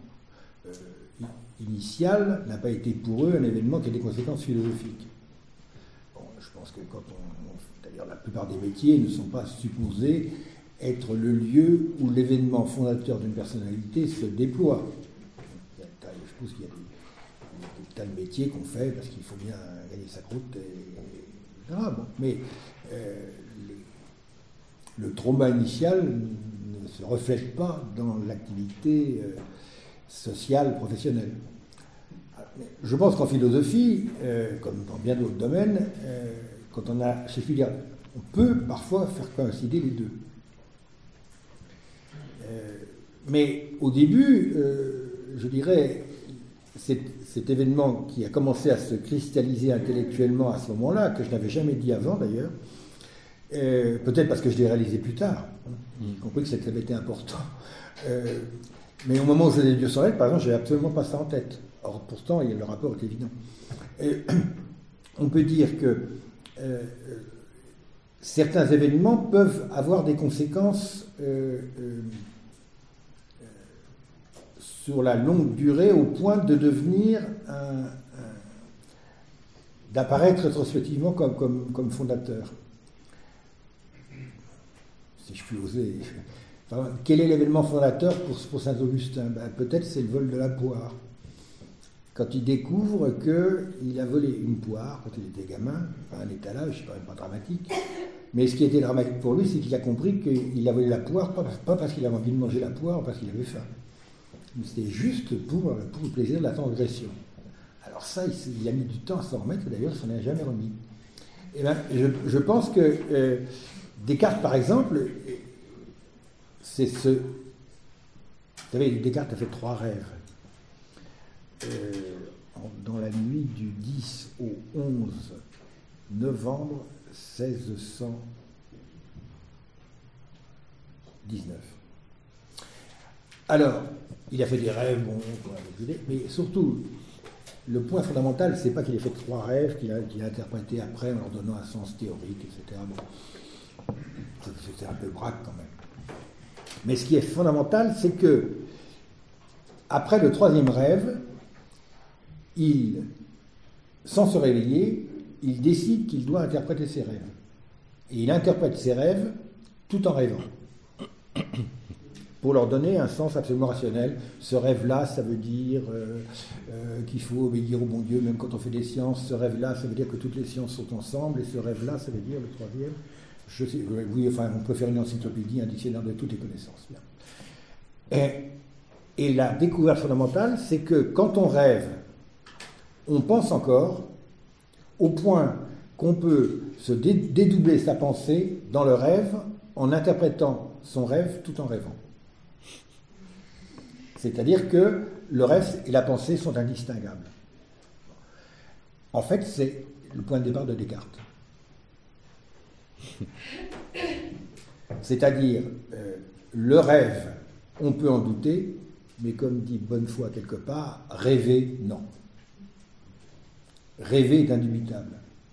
initial n'a pas été pour eux un événement qui a des conséquences philosophiques. Bon, je pense que d'ailleurs, la plupart des métiers ne sont pas supposés être le lieu où l'événement fondateur d'une personnalité se déploie. Je pense qu'il y a des tas de métiers qu'on fait parce qu'il faut bien gagner sa croûte, etc. Bon, mais le trauma initial ne se reflète pas dans l'activité sociale, professionnelle. Je pense qu'en philosophie, comme dans bien d'autres domaines, quand on a, je suis dire, on peut parfois faire coïncider les deux. Mais au début, je dirais, cet événement qui a commencé à se cristalliser intellectuellement à ce moment-là, que je n'avais jamais dit avant d'ailleurs, peut-être parce que je l'ai réalisé plus tard, j'ai compris que ça avait été important. Mais au moment où je faisais Dieu sans lettres, par exemple, je n'avais absolument pas ça en tête. Or, pourtant, le rapport est évident. On peut dire que certains événements peuvent avoir des conséquences sur la longue durée au point de devenir d'apparaître rétrospectivement comme fondateur. Si je puis oser. Enfin, quel est l'événement fondateur pour Saint-Augustin ? Peut-être c'est le vol de la poire. Quand il découvre qu'il a volé une poire quand il était gamin, un étalage, c'est quand même pas dramatique, mais ce qui était dramatique pour lui, c'est qu'il a compris qu'il a volé la poire, pas parce qu'il avait envie de manger la poire, parce qu'il avait faim. Mais c'était juste pour le plaisir de la transgression. Alors ça, il a mis du temps à s'en remettre, d'ailleurs, il s'en est jamais remis. Et ben, je pense que Descartes, par exemple, c'est ce... Vous savez, Descartes a fait 3 rêves. Dans la nuit du 10 au 11 novembre 1619. Alors, il a fait des rêves, bon, mais surtout, le point fondamental, c'est pas qu'il ait fait 3 rêves, qu'il a interprété après en leur donnant un sens théorique, etc. Bon, c'était un peu braque quand même. Mais ce qui est fondamental, c'est que, après le 3e rêve, sans se réveiller, il décide qu'il doit interpréter ses rêves. Et il interprète ses rêves tout en rêvant. Pour leur donner un sens absolument rationnel. Ce rêve-là, ça veut dire qu'il faut obéir au bon Dieu, même quand on fait des sciences. Ce rêve-là, ça veut dire que toutes les sciences sont ensemble. Et ce rêve-là, ça veut dire, le 3e, oui, enfin, on peut faire une encyclopédie, un dictionnaire de toutes les connaissances. Bien. Et la découverte fondamentale, c'est que quand on rêve, on pense encore, au point qu'on peut se dédoubler sa pensée dans le rêve en interprétant son rêve tout en rêvant. C'est-à-dire que le rêve et la pensée sont indistinguables. En fait, c'est le point de départ de Descartes. C'est-à-dire, le rêve, on peut en douter, mais comme dit Bonnefoy quelque part, rêver, non. Rêver est indubitable.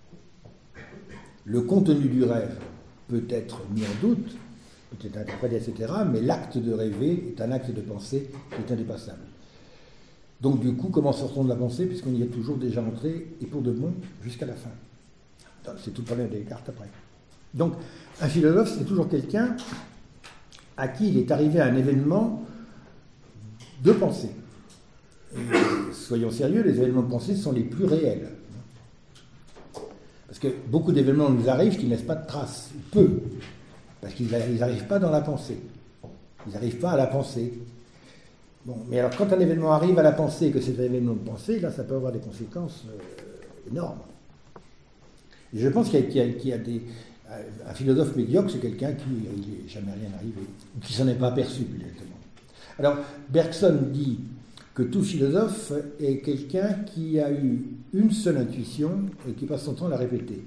Le contenu du rêve peut être mis en doute, peut être interprété, etc., mais l'acte de rêver est un acte de pensée qui est indépassable. Donc du coup, comment sort-on de la pensée, puisqu'on y est toujours déjà entré, et pour de bon, jusqu'à la fin. C'est tout le problème des Descartes après. Donc, un philosophe, c'est toujours quelqu'un à qui il est arrivé un événement de pensée. Et, soyons sérieux, les événements de pensée sont les plus réels. Parce que beaucoup d'événements nous arrivent qui ne laissent pas de traces, peu, parce qu'ils n'arrivent pas dans la pensée. Ils n'arrivent pas à la pensée. Bon, mais alors quand un événement arrive à la pensée, que c'est un événement de pensée, là ça peut avoir des conséquences énormes. Et je pense qu'il y a un philosophe médiocre, c'est quelqu'un qui n'est jamais rien arrivé, ou qui s'en est pas aperçu directement. Alors, Bergson dit que tout philosophe est quelqu'un qui a eu une seule intuition et qui passe son temps à la répéter.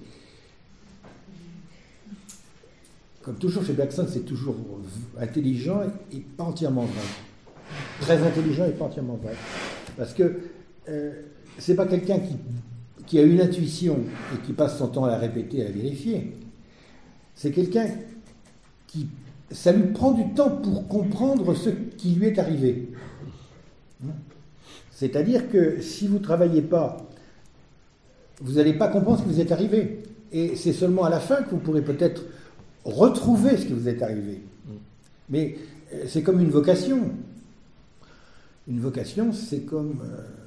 Comme toujours chez Bergson, c'est toujours intelligent et pas entièrement vrai. Très intelligent et pas entièrement vrai. Parce que c'est pas quelqu'un qui a une intuition et qui passe son temps à la répéter, à la vérifier. C'est quelqu'un qui... Ça lui prend du temps pour comprendre ce qui lui est arrivé. C'est-à-dire que si vous ne travaillez pas, vous n'allez pas comprendre ce qui vous est arrivé. Et c'est seulement à la fin que vous pourrez peut-être retrouver ce qui vous est arrivé. Mais c'est comme une vocation. Une vocation, c'est comme...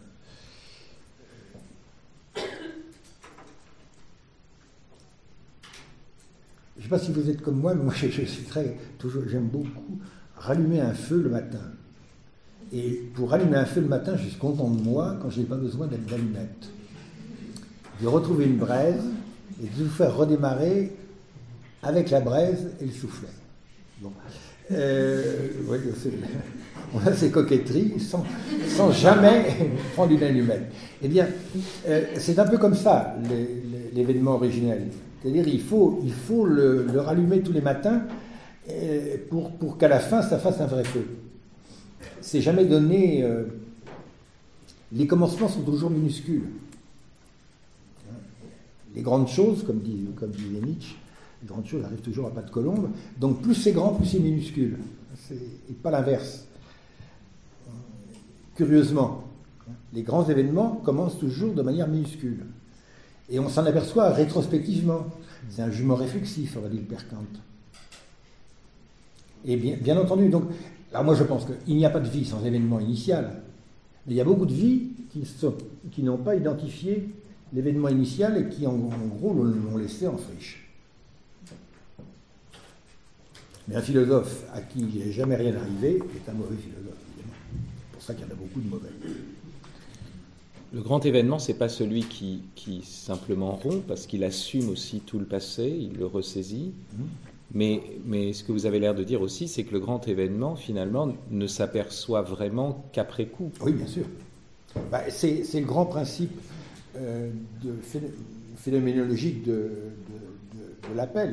Je ne sais pas si vous êtes comme moi, mais moi j'aime beaucoup rallumer un feu le matin. Et pour rallumer un feu le matin, je suis content de moi quand je n'ai pas besoin d'allumettes. De retrouver une braise et de vous faire redémarrer avec la braise et le soufflet. Bon. Ouais, on a ces coquetteries sans jamais prendre une allumette. Eh bien, c'est un peu comme ça l'événement originel. C'est-à-dire il faut le rallumer tous les matins pour qu'à la fin, ça fasse un vrai feu. C'est jamais donné... les commencements sont toujours minuscules. Les grandes choses, comme disait Nietzsche, les grandes choses arrivent toujours à pas de colombe. Donc plus c'est grand, plus c'est minuscule. Et pas l'inverse. Curieusement, les grands événements commencent toujours de manière minuscule. Et on s'en aperçoit rétrospectivement. C'est un jugement réflexif, on va dire le père Kant. Et bien entendu, donc, alors moi je pense qu'il n'y a pas de vie sans événement initial. Mais il y a beaucoup de vies qui n'ont pas identifié l'événement initial et qui en gros l'ont laissé en friche. Mais un philosophe à qui il n'est jamais rien arrivé est un mauvais philosophe, évidemment. C'est pour ça qu'il y en a beaucoup de mauvais. Le grand événement, c'est pas celui qui simplement rompt, parce qu'il assume aussi tout le passé, il le ressaisit. Mais ce que vous avez l'air de dire aussi, c'est que le grand événement, finalement, ne s'aperçoit vraiment qu'après coup. Oui, bien sûr. C'est le grand principe phénoménologique de l'appel.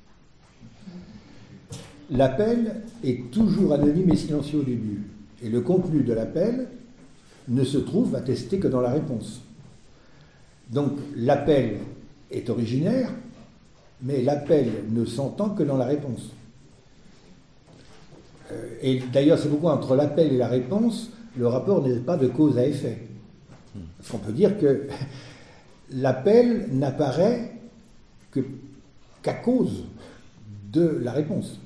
L'appel est toujours anonyme et silencieux au début. Et le contenu de l'appel ne se trouve attesté que dans la réponse. Donc l'appel est originaire, mais l'appel ne s'entend que dans la réponse. Et d'ailleurs, c'est pourquoi entre l'appel et la réponse, le rapport n'est pas de cause à effet. Parce qu'on peut dire que l'appel n'apparaît qu'à cause de la réponse.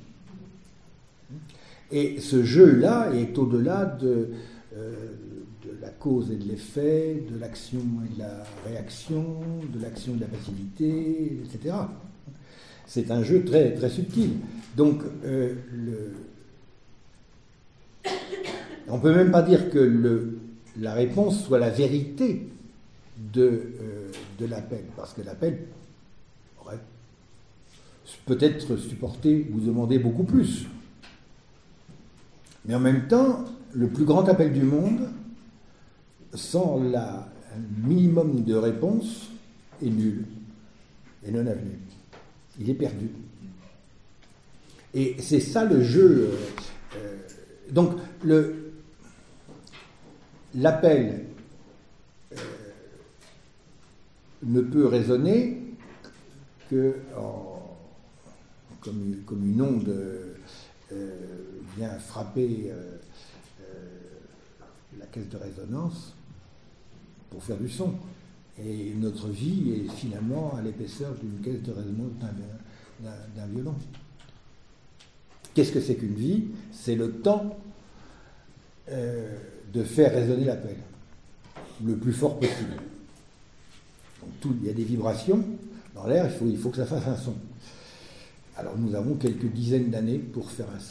Et ce jeu-là est au-delà de la cause et de l'effet, de l'action et de la réaction, de l'action et de la passivité, etc. C'est un jeu très, très subtil. Donc, on ne peut même pas dire que la réponse soit la vérité de l'appel, parce que l'appel aurait peut-être supporté ou demandé beaucoup plus. Mais en même temps, le plus grand appel du monde, sans minimum de réponse est nul et non avenu. Il est perdu. Et c'est ça le jeu. Donc, l'appel ne peut résonner que comme une onde vient frapper la caisse de résonance pour faire du son. Et notre vie est finalement à l'épaisseur d'une caisse de résonance d'un violon. Qu'est-ce que c'est qu'une vie? C'est le temps de faire résonner l'appel le plus fort possible. Donc il y a des vibrations dans l'air, il faut que ça fasse un son. Alors nous avons quelques dizaines d'années pour faire un son.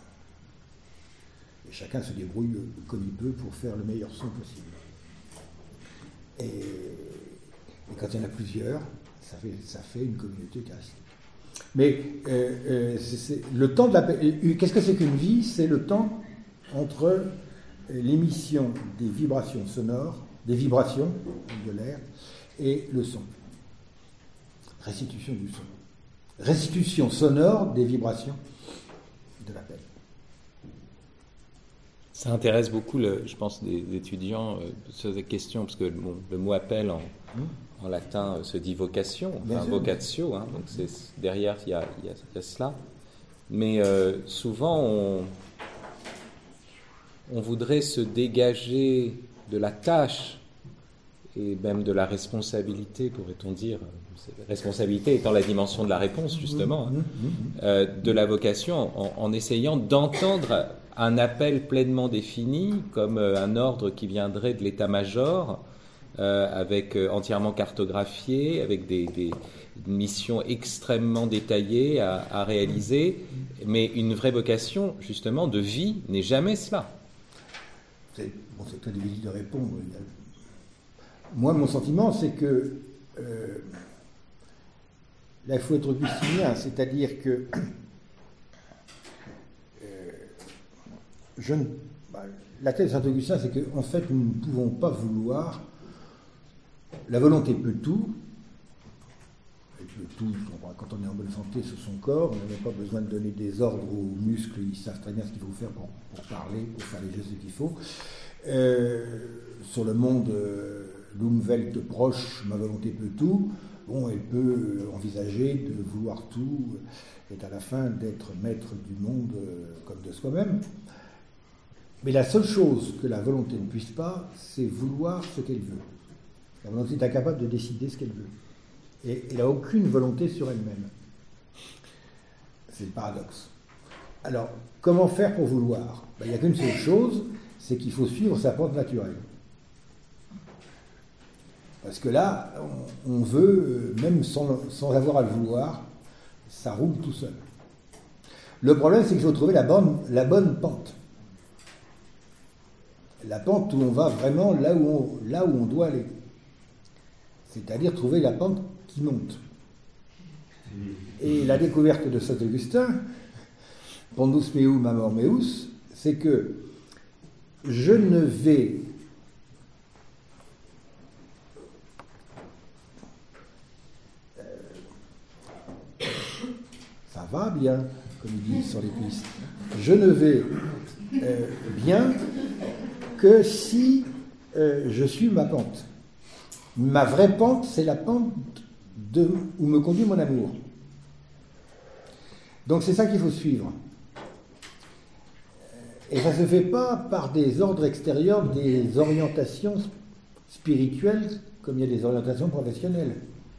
Et chacun se débrouille comme il peut pour faire le meilleur son possible. Et quand il y en a plusieurs, ça fait une communauté charistique. Mais le temps de l'appel. Qu'est-ce que c'est qu'une vie? C'est le temps entre l'émission des vibrations sonores, des vibrations de l'air, et le son. Restitution du son. Restitution sonore des vibrations de l'appel. Ça intéresse beaucoup, je pense, des étudiants sur cette question, parce que le mot appel en latin se dit vocation, enfin vocatio, hein, donc derrière il y a cela. Mais souvent on voudrait se dégager de la tâche et même de la responsabilité, pourrait-on dire, responsabilité étant la dimension de la réponse justement, de la vocation, en essayant d'entendre un appel pleinement défini, comme un ordre qui viendrait de l'état-major, avec entièrement cartographié, avec des missions extrêmement détaillées à réaliser, mais une vraie vocation justement de vie n'est jamais cela. C'est très difficile de répondre. Moi, mon sentiment, c'est que là, il faut être augustinien, c'est-à-dire que la thèse de Saint-Augustin, c'est qu'en fait, nous ne pouvons pas vouloir. La volonté peut tout. Elle peut tout. Quand on est en bonne santé sur son corps, on n'a pas besoin de donner des ordres aux muscles, ils savent très bien ce qu'il faut faire pour parler, pour faire les gestes qu'il faut. Sur le monde l'Umwelt proche, ma volonté peut tout. Bon, elle peut envisager de vouloir tout et à la fin d'être maître du monde comme de soi-même. Mais la seule chose que la volonté ne puisse pas, c'est vouloir ce qu'elle veut. La volonté est incapable de décider ce qu'elle veut. Et elle n'a aucune volonté sur elle-même. C'est le paradoxe. Alors, comment faire pour vouloir? Il n'y a qu'une seule chose, c'est qu'il faut suivre sa pente naturelle. Parce que là, on veut, même sans avoir à le vouloir, ça roule tout seul. Le problème, c'est qu'il faut trouver la bonne pente. La pente où on va vraiment là où on doit aller. C'est-à-dire trouver la pente qui monte. Et la découverte de Saint Augustin, Pondus meum amor meus, c'est que je ne vais ça va bien, comme ils disent sur les pistes. Je ne vais bien que si je suis ma pente. Ma vraie pente, c'est la pente où me conduit mon amour. Donc c'est ça qu'il faut suivre. Et ça ne se fait pas par des ordres extérieurs, des orientations spirituelles, comme il y a des orientations professionnelles.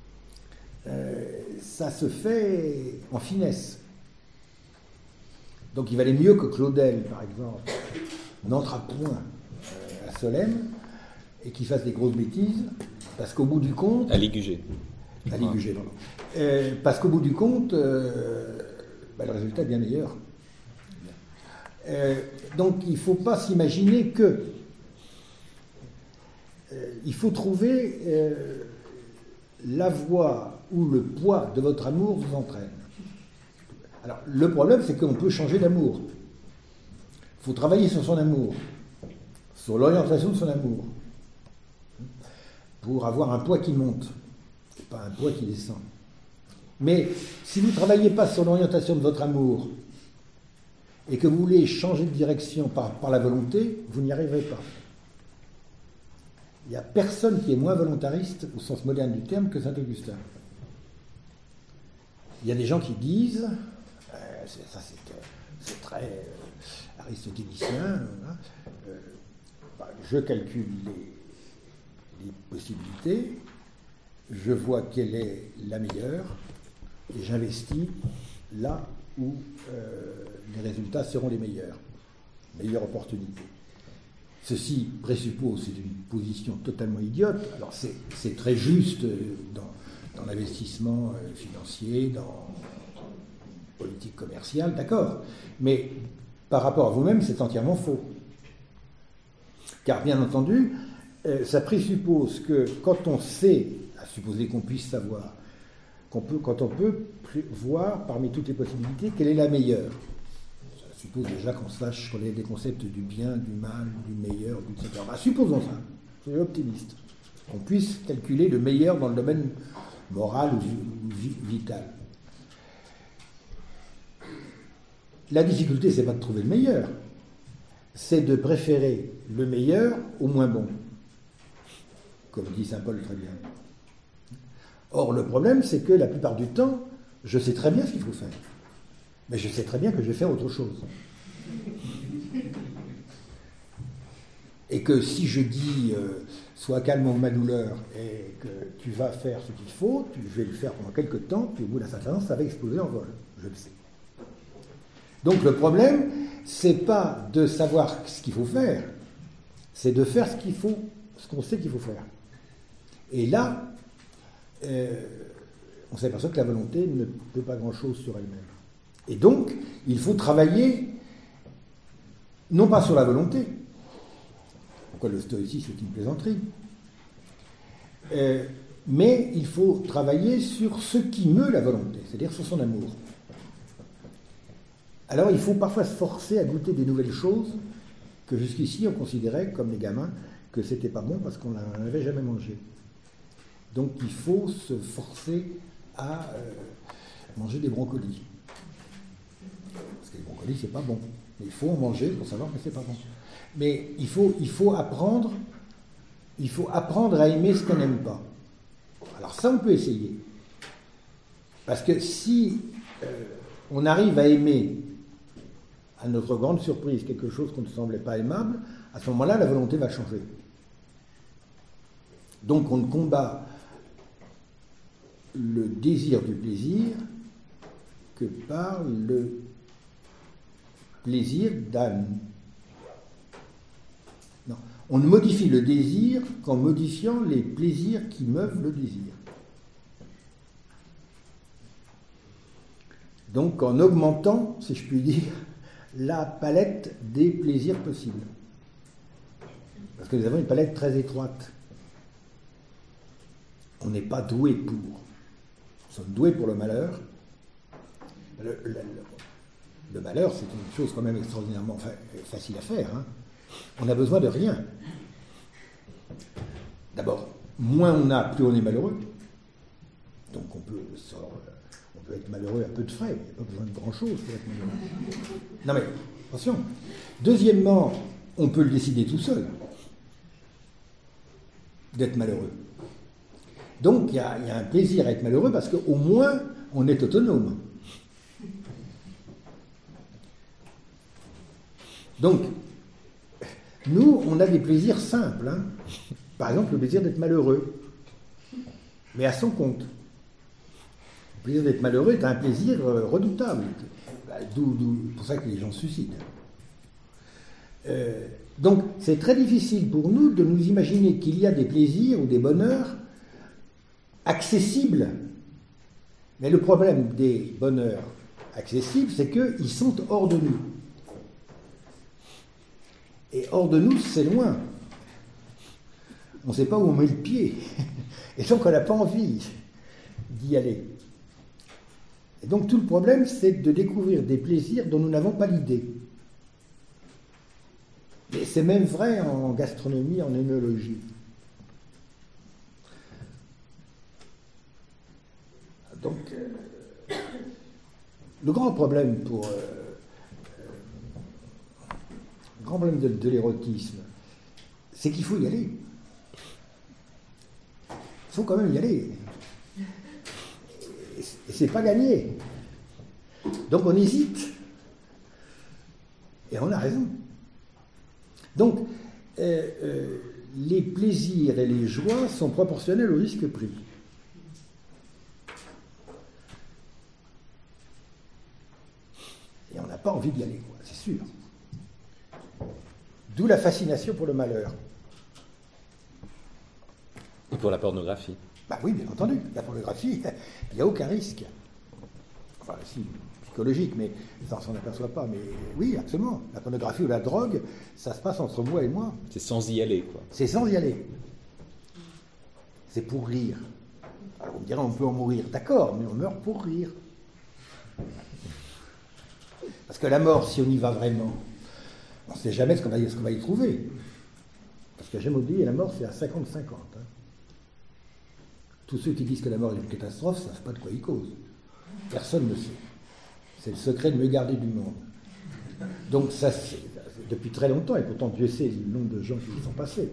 Ça se fait en finesse. Donc il valait mieux que Claudel, par exemple, n'entre à point à Solesmes et qu'il fasse des grosses bêtises, parce qu'au bout du compte... À Ligugé. Parce qu'au bout du compte, le résultat est bien meilleur. Donc il ne faut pas s'imaginer que... il faut trouver la voie où le poids de votre amour vous entraîne. Alors, le problème, c'est qu'on peut changer d'amour. Il faut travailler sur son amour, sur l'orientation de son amour. pour avoir un poids qui monte, et pas un poids qui descend. Mais si vous ne travaillez pas sur l'orientation de votre amour et que vous voulez changer de direction par la volonté, vous n'y arriverez pas. Il n'y a personne qui est moins volontariste au sens moderne du terme que Saint-Augustin. Il y a des gens qui disent, ça c'est très aristotélicien, je calcule les possibilités, je vois quelle est la meilleure, et j'investis là où les résultats seront les meilleurs, meilleure opportunité. Ceci présuppose, c'est une position totalement idiote, alors c'est très juste dans l'investissement financier, dans la politique commerciale, d'accord, mais par rapport à vous-même, c'est entièrement faux. Car bien entendu, ça présuppose que quand on sait, à supposer qu'on puisse savoir, quand on peut voir parmi toutes les possibilités quelle est la meilleure. Ça suppose déjà qu'on sache qu'on ait des concepts du bien, du mal, du meilleur, etc. Supposons ça, soyez optimiste, qu'on puisse calculer le meilleur dans le domaine moral ou vital. La difficulté, c'est pas de trouver le meilleur, c'est de préférer le meilleur au moins bon, comme dit saint Paul très bien. Or, le problème, c'est que la plupart du temps, je sais très bien ce qu'il faut faire, mais je sais très bien que je vais faire autre chose. Et que si je dis sois calme ma douleur et que tu vas faire ce qu'il faut, je vais le faire pendant quelques temps, puis au bout d'un certain temps, ça va exploser en vol, je le sais. Donc le problème, c'est pas de savoir ce qu'il faut faire, c'est de faire ce qu'on sait qu'il faut faire. Et là, on s'aperçoit que la volonté ne peut pas grand-chose sur elle-même. Et donc, il faut travailler, non pas sur la volonté, pourquoi le stoïcisme est une plaisanterie, mais il faut travailler sur ce qui meut la volonté, c'est-à-dire sur son amour. Alors il faut parfois se forcer à goûter des nouvelles choses que jusqu'ici on considérait, comme les gamins, que c'était pas bon parce qu'on n'en avait jamais mangé. Donc il faut se forcer à manger des brocolis. Parce que les brocolis, c'est pas bon. Mais il faut en manger pour savoir que c'est pas bon. Mais il faut apprendre à aimer ce qu'on n'aime pas. Alors ça, on peut essayer. Parce que si on arrive à aimer, à notre grande surprise, quelque chose qu'on ne semblait pas aimable, à ce moment-là, la volonté va changer. Donc on ne combat le désir du plaisir que par le plaisir d'âme. Non, on ne modifie le désir qu'en modifiant les plaisirs qui meuvent le désir. Donc en augmentant, si je puis dire, la palette des plaisirs possibles. Parce que nous avons une palette très étroite. On n'est pas doué pour. Nous sommes doués pour le malheur. Le malheur, c'est une chose quand même extraordinairement facile à faire. Hein. On a besoin de rien. D'abord, moins on a, plus on est malheureux. Donc on peut être malheureux à peu de frais. Il n'y a pas besoin de grand-chose pour être malheureux. Non mais, attention. Deuxièmement, on peut le décider tout seul, d'être malheureux. Donc il y a un plaisir à être malheureux parce qu'au moins on est autonome. Donc, nous, on a des plaisirs simples. Hein. Par exemple, le plaisir d'être malheureux, mais à son compte. Le plaisir d'être malheureux est un plaisir redoutable. D'où pour ça que les gens se suicident. Donc, c'est très difficile pour nous de nous imaginer qu'il y a des plaisirs ou des bonheurs accessibles. Mais le problème des bonheurs accessibles, c'est qu'ils sont hors de nous. Et hors de nous, c'est loin. On ne sait pas où on met le pied. Et donc, on n'a pas envie d'y aller. Et donc, tout le problème, c'est de découvrir des plaisirs dont nous n'avons pas l'idée. Et c'est même vrai en gastronomie, en œnologie. Donc, le grand problème de l'érotisme, c'est qu'il faut y aller. Il faut quand même y aller. Et c'est pas gagné. Donc on hésite. Et on a raison. Donc, les plaisirs et les joies sont proportionnels au risque pris. Et on n'a pas envie d'y aller, quoi, c'est sûr. D'où la fascination pour le malheur. Et pour la pornographie. Bah oui, bien entendu. La pornographie, il n'y a aucun risque. Enfin, si, psychologique, mais ça, on s'en aperçoit pas. Mais oui, absolument. La pornographie ou la drogue, ça se passe entre moi et moi. C'est sans y aller, quoi. C'est sans y aller. C'est pour rire. Alors on me dirait, on peut en mourir. D'accord, mais on meurt pour rire. Parce que la mort, si on y va vraiment, on ne sait jamais ce qu'on va y trouver. Parce que j'aime oublier, la mort, c'est à 50-50. Hein. Tous ceux qui disent que la mort est une catastrophe ne savent pas de quoi ils causent. Personne ne sait. C'est le secret de mieux garder du monde. Donc ça, c'est depuis très longtemps, et pourtant Dieu sait le nombre de gens qui y sont passés.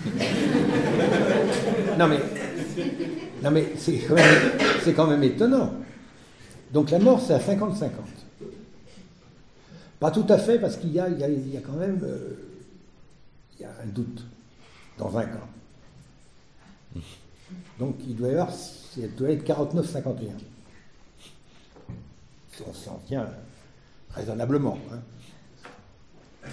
Non mais c'est quand même étonnant. Donc la mort, c'est à 50-50. Pas tout à fait, parce qu'il y a quand même il y a un doute dans un camp. Donc il doit être 49-51. Si on s'en tient raisonnablement. Hein.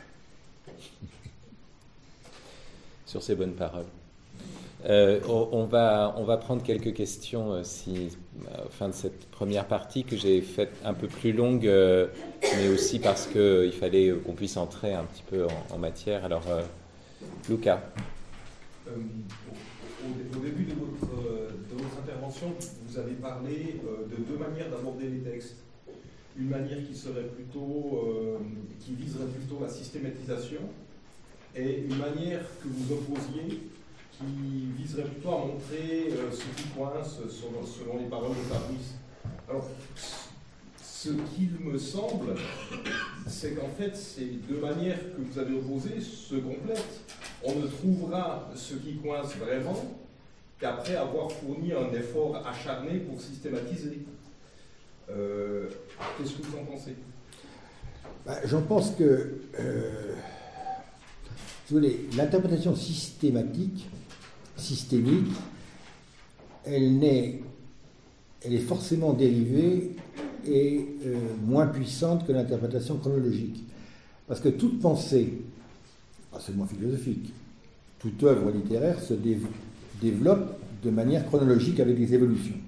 Sur ces bonnes paroles. On va prendre quelques questions au fin de cette première partie que j'ai faite un peu plus longue, mais aussi parce qu'il fallait qu'on puisse entrer un petit peu en matière. Alors, Luca. Au début de votre intervention, vous avez parlé de deux manières d'aborder les textes. Une manière qui serait qui viserait plutôt la systématisation, et une manière que vous opposiez qui viserait plutôt à montrer ce qui coince selon les paroles de Fabrice. Alors, ce qu'il me semble, c'est qu'en fait, ces deux manières que vous avez opposées se complètent. On ne trouvera ce qui coince vraiment qu'après avoir fourni un effort acharné pour systématiser. Qu'est-ce que vous en pensez ? J'en pense que si vous voulez, l'interprétation systémique, elle est forcément dérivée et moins puissante que l'interprétation chronologique. Parce que toute pensée, pas seulement philosophique, toute œuvre littéraire se développe de manière chronologique avec des évolutions.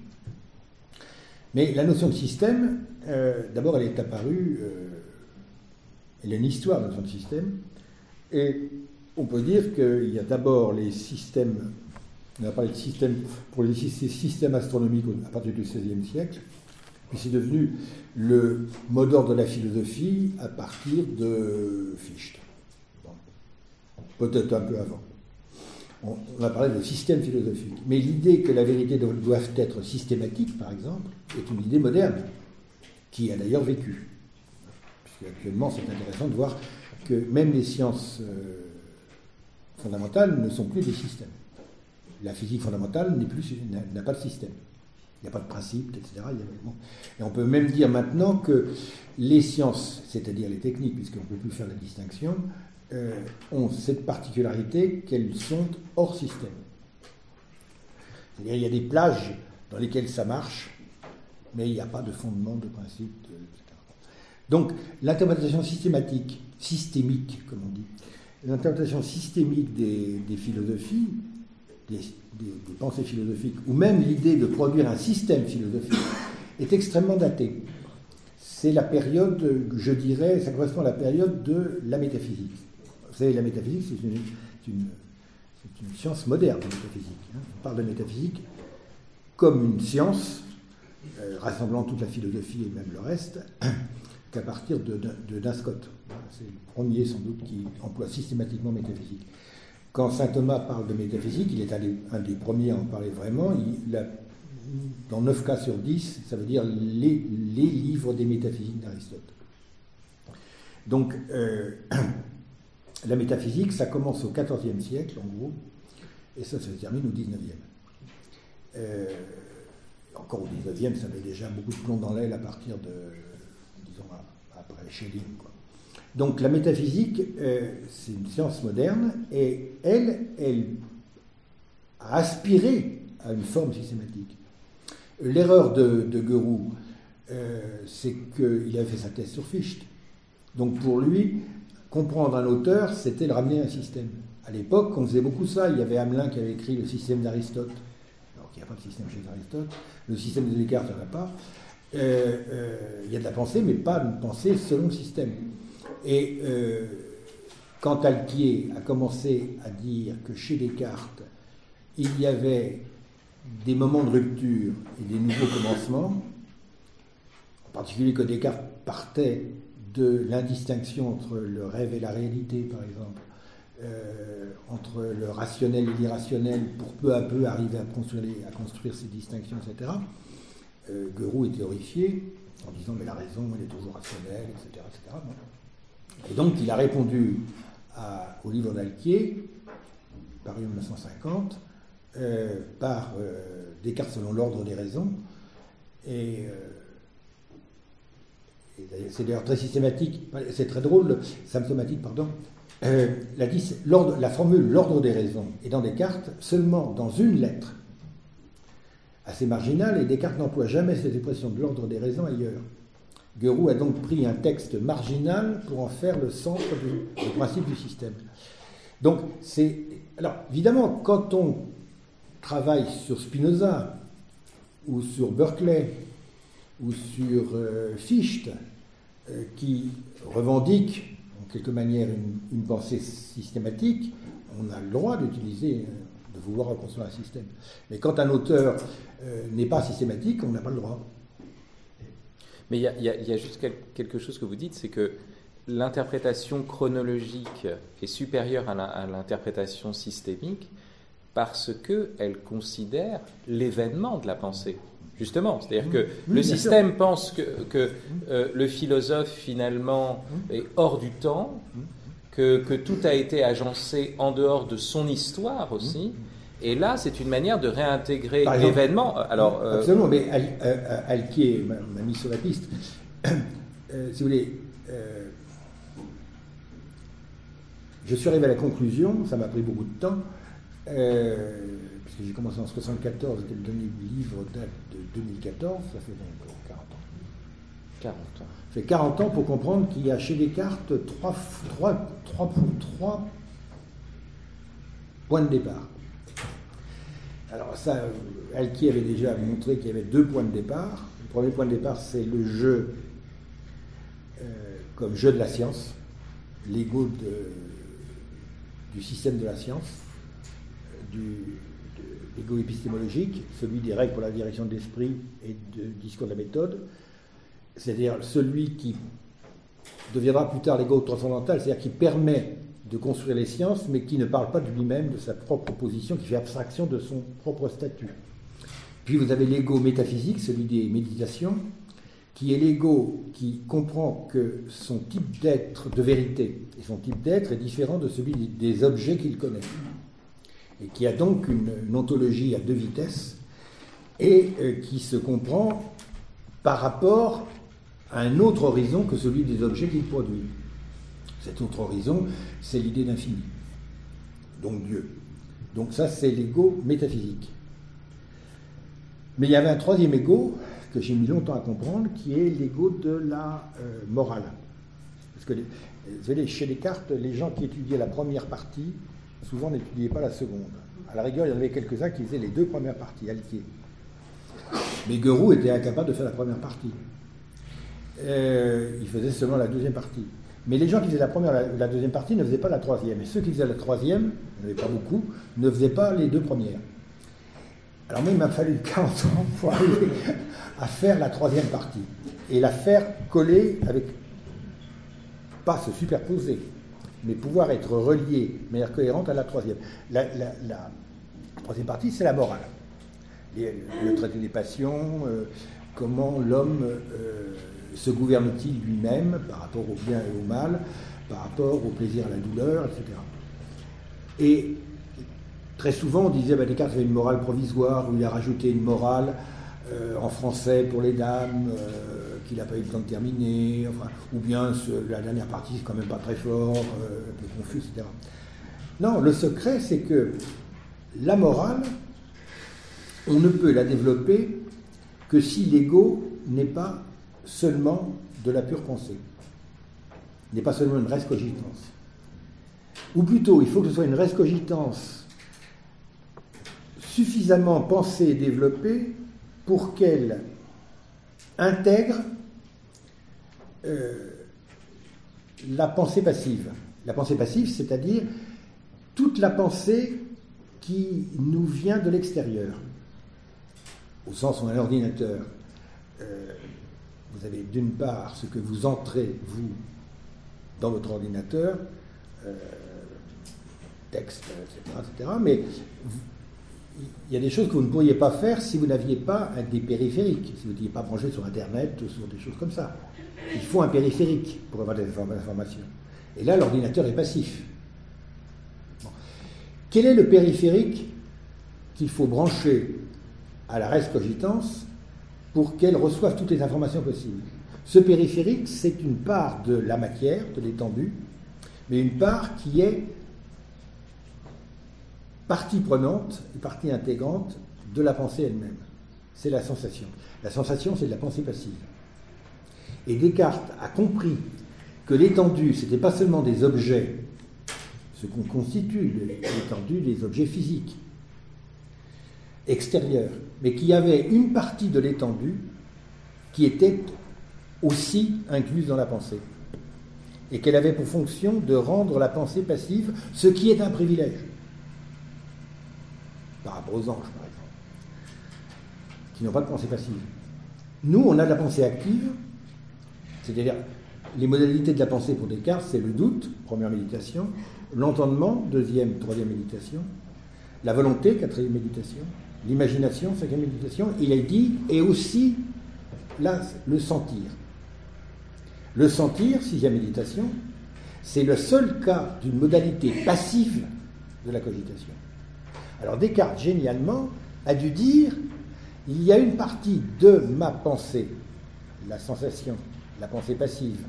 Mais la notion de système, d'abord elle est apparue, elle a une histoire, la notion de système, et on peut dire qu'il y a d'abord les systèmes, on a parlé de systèmes pour les systèmes astronomiques à partir du XVIe siècle, puis c'est devenu le mot d'ordre de la philosophie à partir de Fichte. Bon. Peut-être un peu avant. On a parlé de système philosophique. Mais l'idée que la vérité doit être systématique, par exemple, est une idée moderne, qui a d'ailleurs vécu. Puisque actuellement, c'est intéressant de voir que même les sciences fondamentales ne sont plus des systèmes. La physique fondamentale n'a pas de système. Il n'y a pas de principe, etc. Et on peut même dire maintenant que les sciences, c'est-à-dire les techniques, puisqu'on ne peut plus faire la distinction, ont cette particularité qu'elles sont hors système. C'est-à-dire il y a des plages dans lesquelles ça marche, mais il n'y a pas de fondement, de principe, etc. Donc l'interprétation systémique, comme on dit, l'interprétation systémique des philosophies, des pensées philosophiques, ou même l'idée de produire un système philosophique, est extrêmement datée. C'est la période, je dirais, ça correspond à la période de la métaphysique. Vous savez, la métaphysique, c'est une science moderne, la métaphysique. On parle de métaphysique comme une science, rassemblant toute la philosophie et même le reste, qu'à partir d'un Scott. C'est le premier, sans doute, qui emploie systématiquement métaphysique. Quand saint Thomas parle de métaphysique, il est un des premiers à en parler vraiment. dans 9 cas sur 10, ça veut dire les livres des métaphysiques d'Aristote. Donc, la métaphysique, ça commence au XIVe siècle, en gros, et ça se termine au XIXe. Encore au XIXe, ça avait déjà beaucoup de plomb dans l'aile à partir de, disons, après Schelling, quoi. Donc, la métaphysique, c'est une science moderne, et elle a aspiré à une forme systématique. L'erreur de Göroux, c'est qu'il avait fait sa thèse sur Fichte. Donc pour lui, comprendre un auteur, c'était le ramener à un système. À l'époque, on faisait beaucoup ça. Il y avait Hamelin qui avait écrit le système d'Aristote. Alors qu'il n'y a pas de système chez Aristote. Le système de Descartes, il n'y en a pas. Il y a de la pensée, mais pas une pensée selon le système. Et quand Alquier a commencé à dire que chez Descartes, il y avait des moments de rupture et des nouveaux commencements, en particulier que Descartes partait de l'indistinction entre le rêve et la réalité, par exemple, entre le rationnel et l'irrationnel, pour peu à peu arriver à construire ces distinctions, etc. Göroux était horrifié en disant « mais la raison, elle est toujours rationnelle, etc. etc. » Et donc, il a répondu au livre d'Alquier, paru en 1950, par Descartes selon l'ordre des raisons, et c'est d'ailleurs très systématique, c'est très drôle, symptomatique, pardon. La formule l'ordre des raisons est dans Descartes seulement dans une lettre, assez marginale, et Descartes n'emploie jamais cette expression de l'ordre des raisons ailleurs. Göroux a donc pris un texte marginal pour en faire le centre du principe du système. Donc, alors, évidemment, quand on travaille sur Spinoza, ou sur Berkeley, ou sur Fichte, qui revendiquent en quelque manière une pensée systématique, on a le droit d'utiliser, de vouloir reconstruire un système. Mais quand un auteur n'est pas systématique, on n'a pas le droit. Mais il y a juste quelque chose que vous dites, c'est que l'interprétation chronologique est supérieure à l'interprétation systémique parce qu'elle considère l'événement de la pensée. Justement, c'est-à-dire que le système pense que le philosophe, finalement, est hors du temps, que tout a été agencé en dehors de son histoire aussi. Et là, c'est une manière de réintégrer l'événement. Alors, absolument, mais Alquier m'a mis sur la piste. Si vous voulez, je suis arrivé à la conclusion, ça m'a pris beaucoup de temps, puisque j'ai commencé en 1974, et le dernier livre date de 2014, ça fait donc 40 ans. 40 ans. Ça fait 40 ans pour comprendre qu'il y a chez Descartes trois points de départ. Alors ça, Alquier avait déjà montré qu'il y avait 2 points de départ. Le premier point de départ, c'est le jeu comme jeu de la science, l'ego du système de la science, l'ego épistémologique, celui des règles pour la direction de l'esprit et du discours de la méthode, c'est-à-dire celui qui deviendra plus tard l'ego transcendantal, c'est-à-dire qui permet de construire les sciences, mais qui ne parle pas de lui-même, de sa propre position, qui fait abstraction de son propre statut. Puis vous avez l'ego métaphysique, celui des méditations, qui est l'ego qui comprend que son type d'être de vérité et son type d'être est différent de celui des objets qu'il connaît. Et qui a donc une ontologie à 2 vitesses et qui se comprend par rapport à un autre horizon que celui des objets qu'il produit. Cet autre horizon, c'est l'idée d'infini, donc Dieu. Donc ça, c'est l'ego métaphysique. Mais il y avait un troisième ego que j'ai mis longtemps à comprendre, qui est l'ego de la morale. Parce que, vous savez, chez Descartes, les gens qui étudiaient la première partie, souvent n'étudiaient pas la seconde. À la rigueur, il y en avait quelques-uns qui faisaient les 2 premières parties, Alquier. Mais Göroux était incapable de faire la première partie. Il faisait seulement la 2e partie. Mais les gens qui faisaient la première et la 2e partie ne faisaient pas la 3e. Et ceux qui faisaient la 3e, il n'y en avait pas beaucoup, ne faisaient pas les 2 premières. Alors moi, il m'a fallu 40 ans pour arriver à faire la 3e partie. Et la faire coller avec, pas se superposer, mais pouvoir être relié de manière cohérente à la 3e. La 3e partie, c'est la morale. le traité des passions, comment l'homme se gouverne-t-il lui-même par rapport au bien et au mal, par rapport au plaisir et à la douleur, etc. Et très souvent, on disait Descartes avait une morale provisoire, où il a rajouté une morale en français pour les dames, qu'il n'a pas eu le temps de terminer, enfin, ou bien la dernière partie, c'est quand même pas très fort, un peu confus, etc. Non, le secret, c'est que la morale, on ne peut la développer que si l'ego n'est pas seulement de la pure pensée, n'est pas seulement une res cogitans. Ou plutôt, il faut que ce soit une res cogitans suffisamment pensée et développée pour qu'elle intègre la pensée passive. La pensée passive, c'est-à-dire toute la pensée qui nous vient de l'extérieur. Au sens où un ordinateur, vous avez d'une part ce que vous entrez, vous, dans votre ordinateur, texte, etc., mais il y a des choses que vous ne pourriez pas faire si vous n'aviez pas des périphériques, si vous n'étiez pas branché sur Internet ou sur des choses comme ça. Il faut un périphérique pour avoir des informations. Et là, l'ordinateur est passif. Bon. Quel est le périphérique qu'il faut brancher à la res cogitans pour qu'elle reçoive toutes les informations possibles? Ce périphérique, c'est une part de la matière, de l'étendue, mais une part qui est partie prenante et partie intégrante de la pensée elle-même. C'est la sensation. La sensation, c'est de la pensée passive. Et Descartes a compris que l'étendue, ce n'était pas seulement des objets, ce qu'on constitue l'étendue, des objets physiques, extérieurs, mais qu'il y avait une partie de l'étendue qui était aussi incluse dans la pensée, et qu'elle avait pour fonction de rendre la pensée passive, ce qui est un privilège. Par rapport aux anges, par exemple, qui n'ont pas de pensée passive. Nous, on a de la pensée active, c'est-à-dire les modalités de la pensée pour Descartes, c'est le doute, première méditation, l'entendement, deuxième, troisième méditation, la volonté, quatrième méditation, l'imagination, cinquième méditation, il est dit, et aussi là, le sentir. Le sentir, sixième méditation, c'est le seul cas d'une modalité passive de la cogitation. Alors Descartes, génialement, a dû dire, il y a une partie de ma pensée, la sensation, la pensée passive,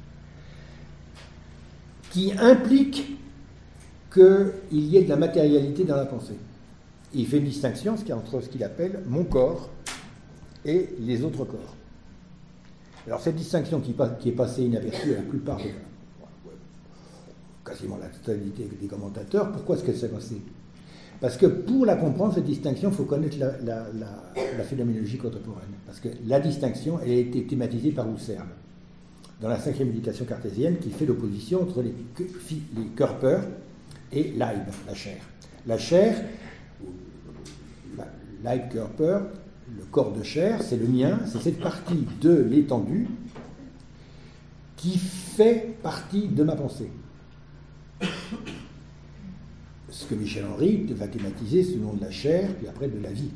qui implique qu'il y ait de la matérialité dans la pensée. Et il fait une distinction entre ce qu'il appelle mon corps et les autres corps. Alors cette distinction qui est passée inaperçue à la plupart, quasiment la totalité des commentateurs, pourquoi est-ce qu'elle s'est passée ? Parce que pour la comprendre, cette distinction, il faut connaître la phénoménologie contemporaine. Parce que la distinction, elle a été thématisée par Husserl, dans la cinquième méditation cartésienne, qui fait l'opposition entre les Körper et Leib, la chair. La chair, Leib Körper, le corps de chair, c'est le mien, c'est cette partie de l'étendue qui fait partie de ma pensée. Ce que Michel Henry va thématiser sous le nom de la chair, puis après de la vie,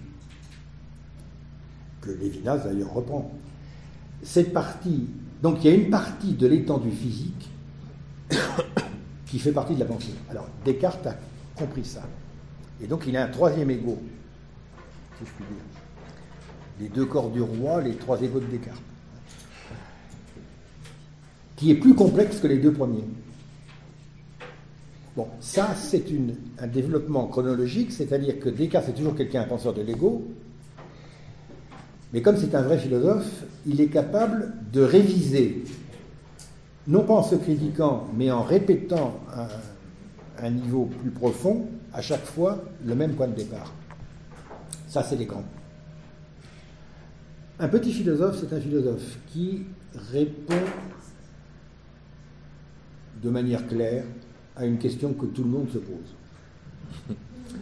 que Lévinas d'ailleurs reprend. Cette partie, donc il y a une partie de l'étendue physique qui fait partie de la pensée. Alors Descartes a compris ça. Et donc il a un troisième ego, si je puis dire. Les deux corps du roi, les trois égos de Descartes, qui est plus complexe que les deux premiers. Bon, ça c'est un développement chronologique, c'est-à-dire que Descartes c'est toujours quelqu'un, un penseur de l'ego, mais comme c'est un vrai philosophe, il est capable de réviser, non pas en se critiquant, mais en répétant à un niveau plus profond, à chaque fois, le même point de départ. Ça c'est les grands. Un petit philosophe, c'est un philosophe qui répond de manière claire à une question que tout le monde se pose.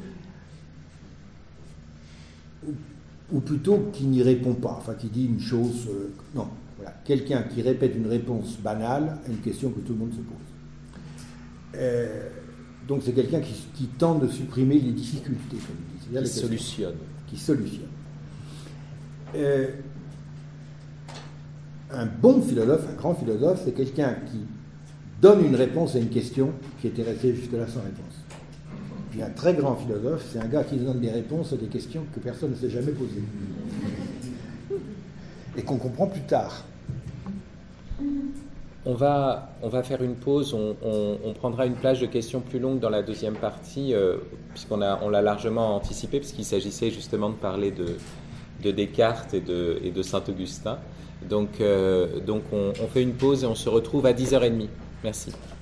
Ou plutôt qui n'y répond pas, enfin qui dit une chose... non, voilà. Quelqu'un qui répète une réponse banale à une question que tout le monde se pose. Donc c'est quelqu'un qui tente de supprimer les difficultés, comme il dit. Qui solutionne. Qui solutionne. Un bon philosophe, un grand philosophe, c'est quelqu'un qui donne une réponse à une question qui était restée jusque-là sans réponse. Puis un très grand philosophe, c'est un gars qui donne des réponses à des questions que personne ne s'est jamais posées. Et qu'on comprend plus tard. On va faire une pause, on prendra une plage de questions plus longue dans la deuxième partie, puisqu'on l'a largement anticipé, puisqu'il s'agissait justement de parler de Descartes et de Saint-Augustin. Donc on fait une pause et on se retrouve à 10h30. Merci.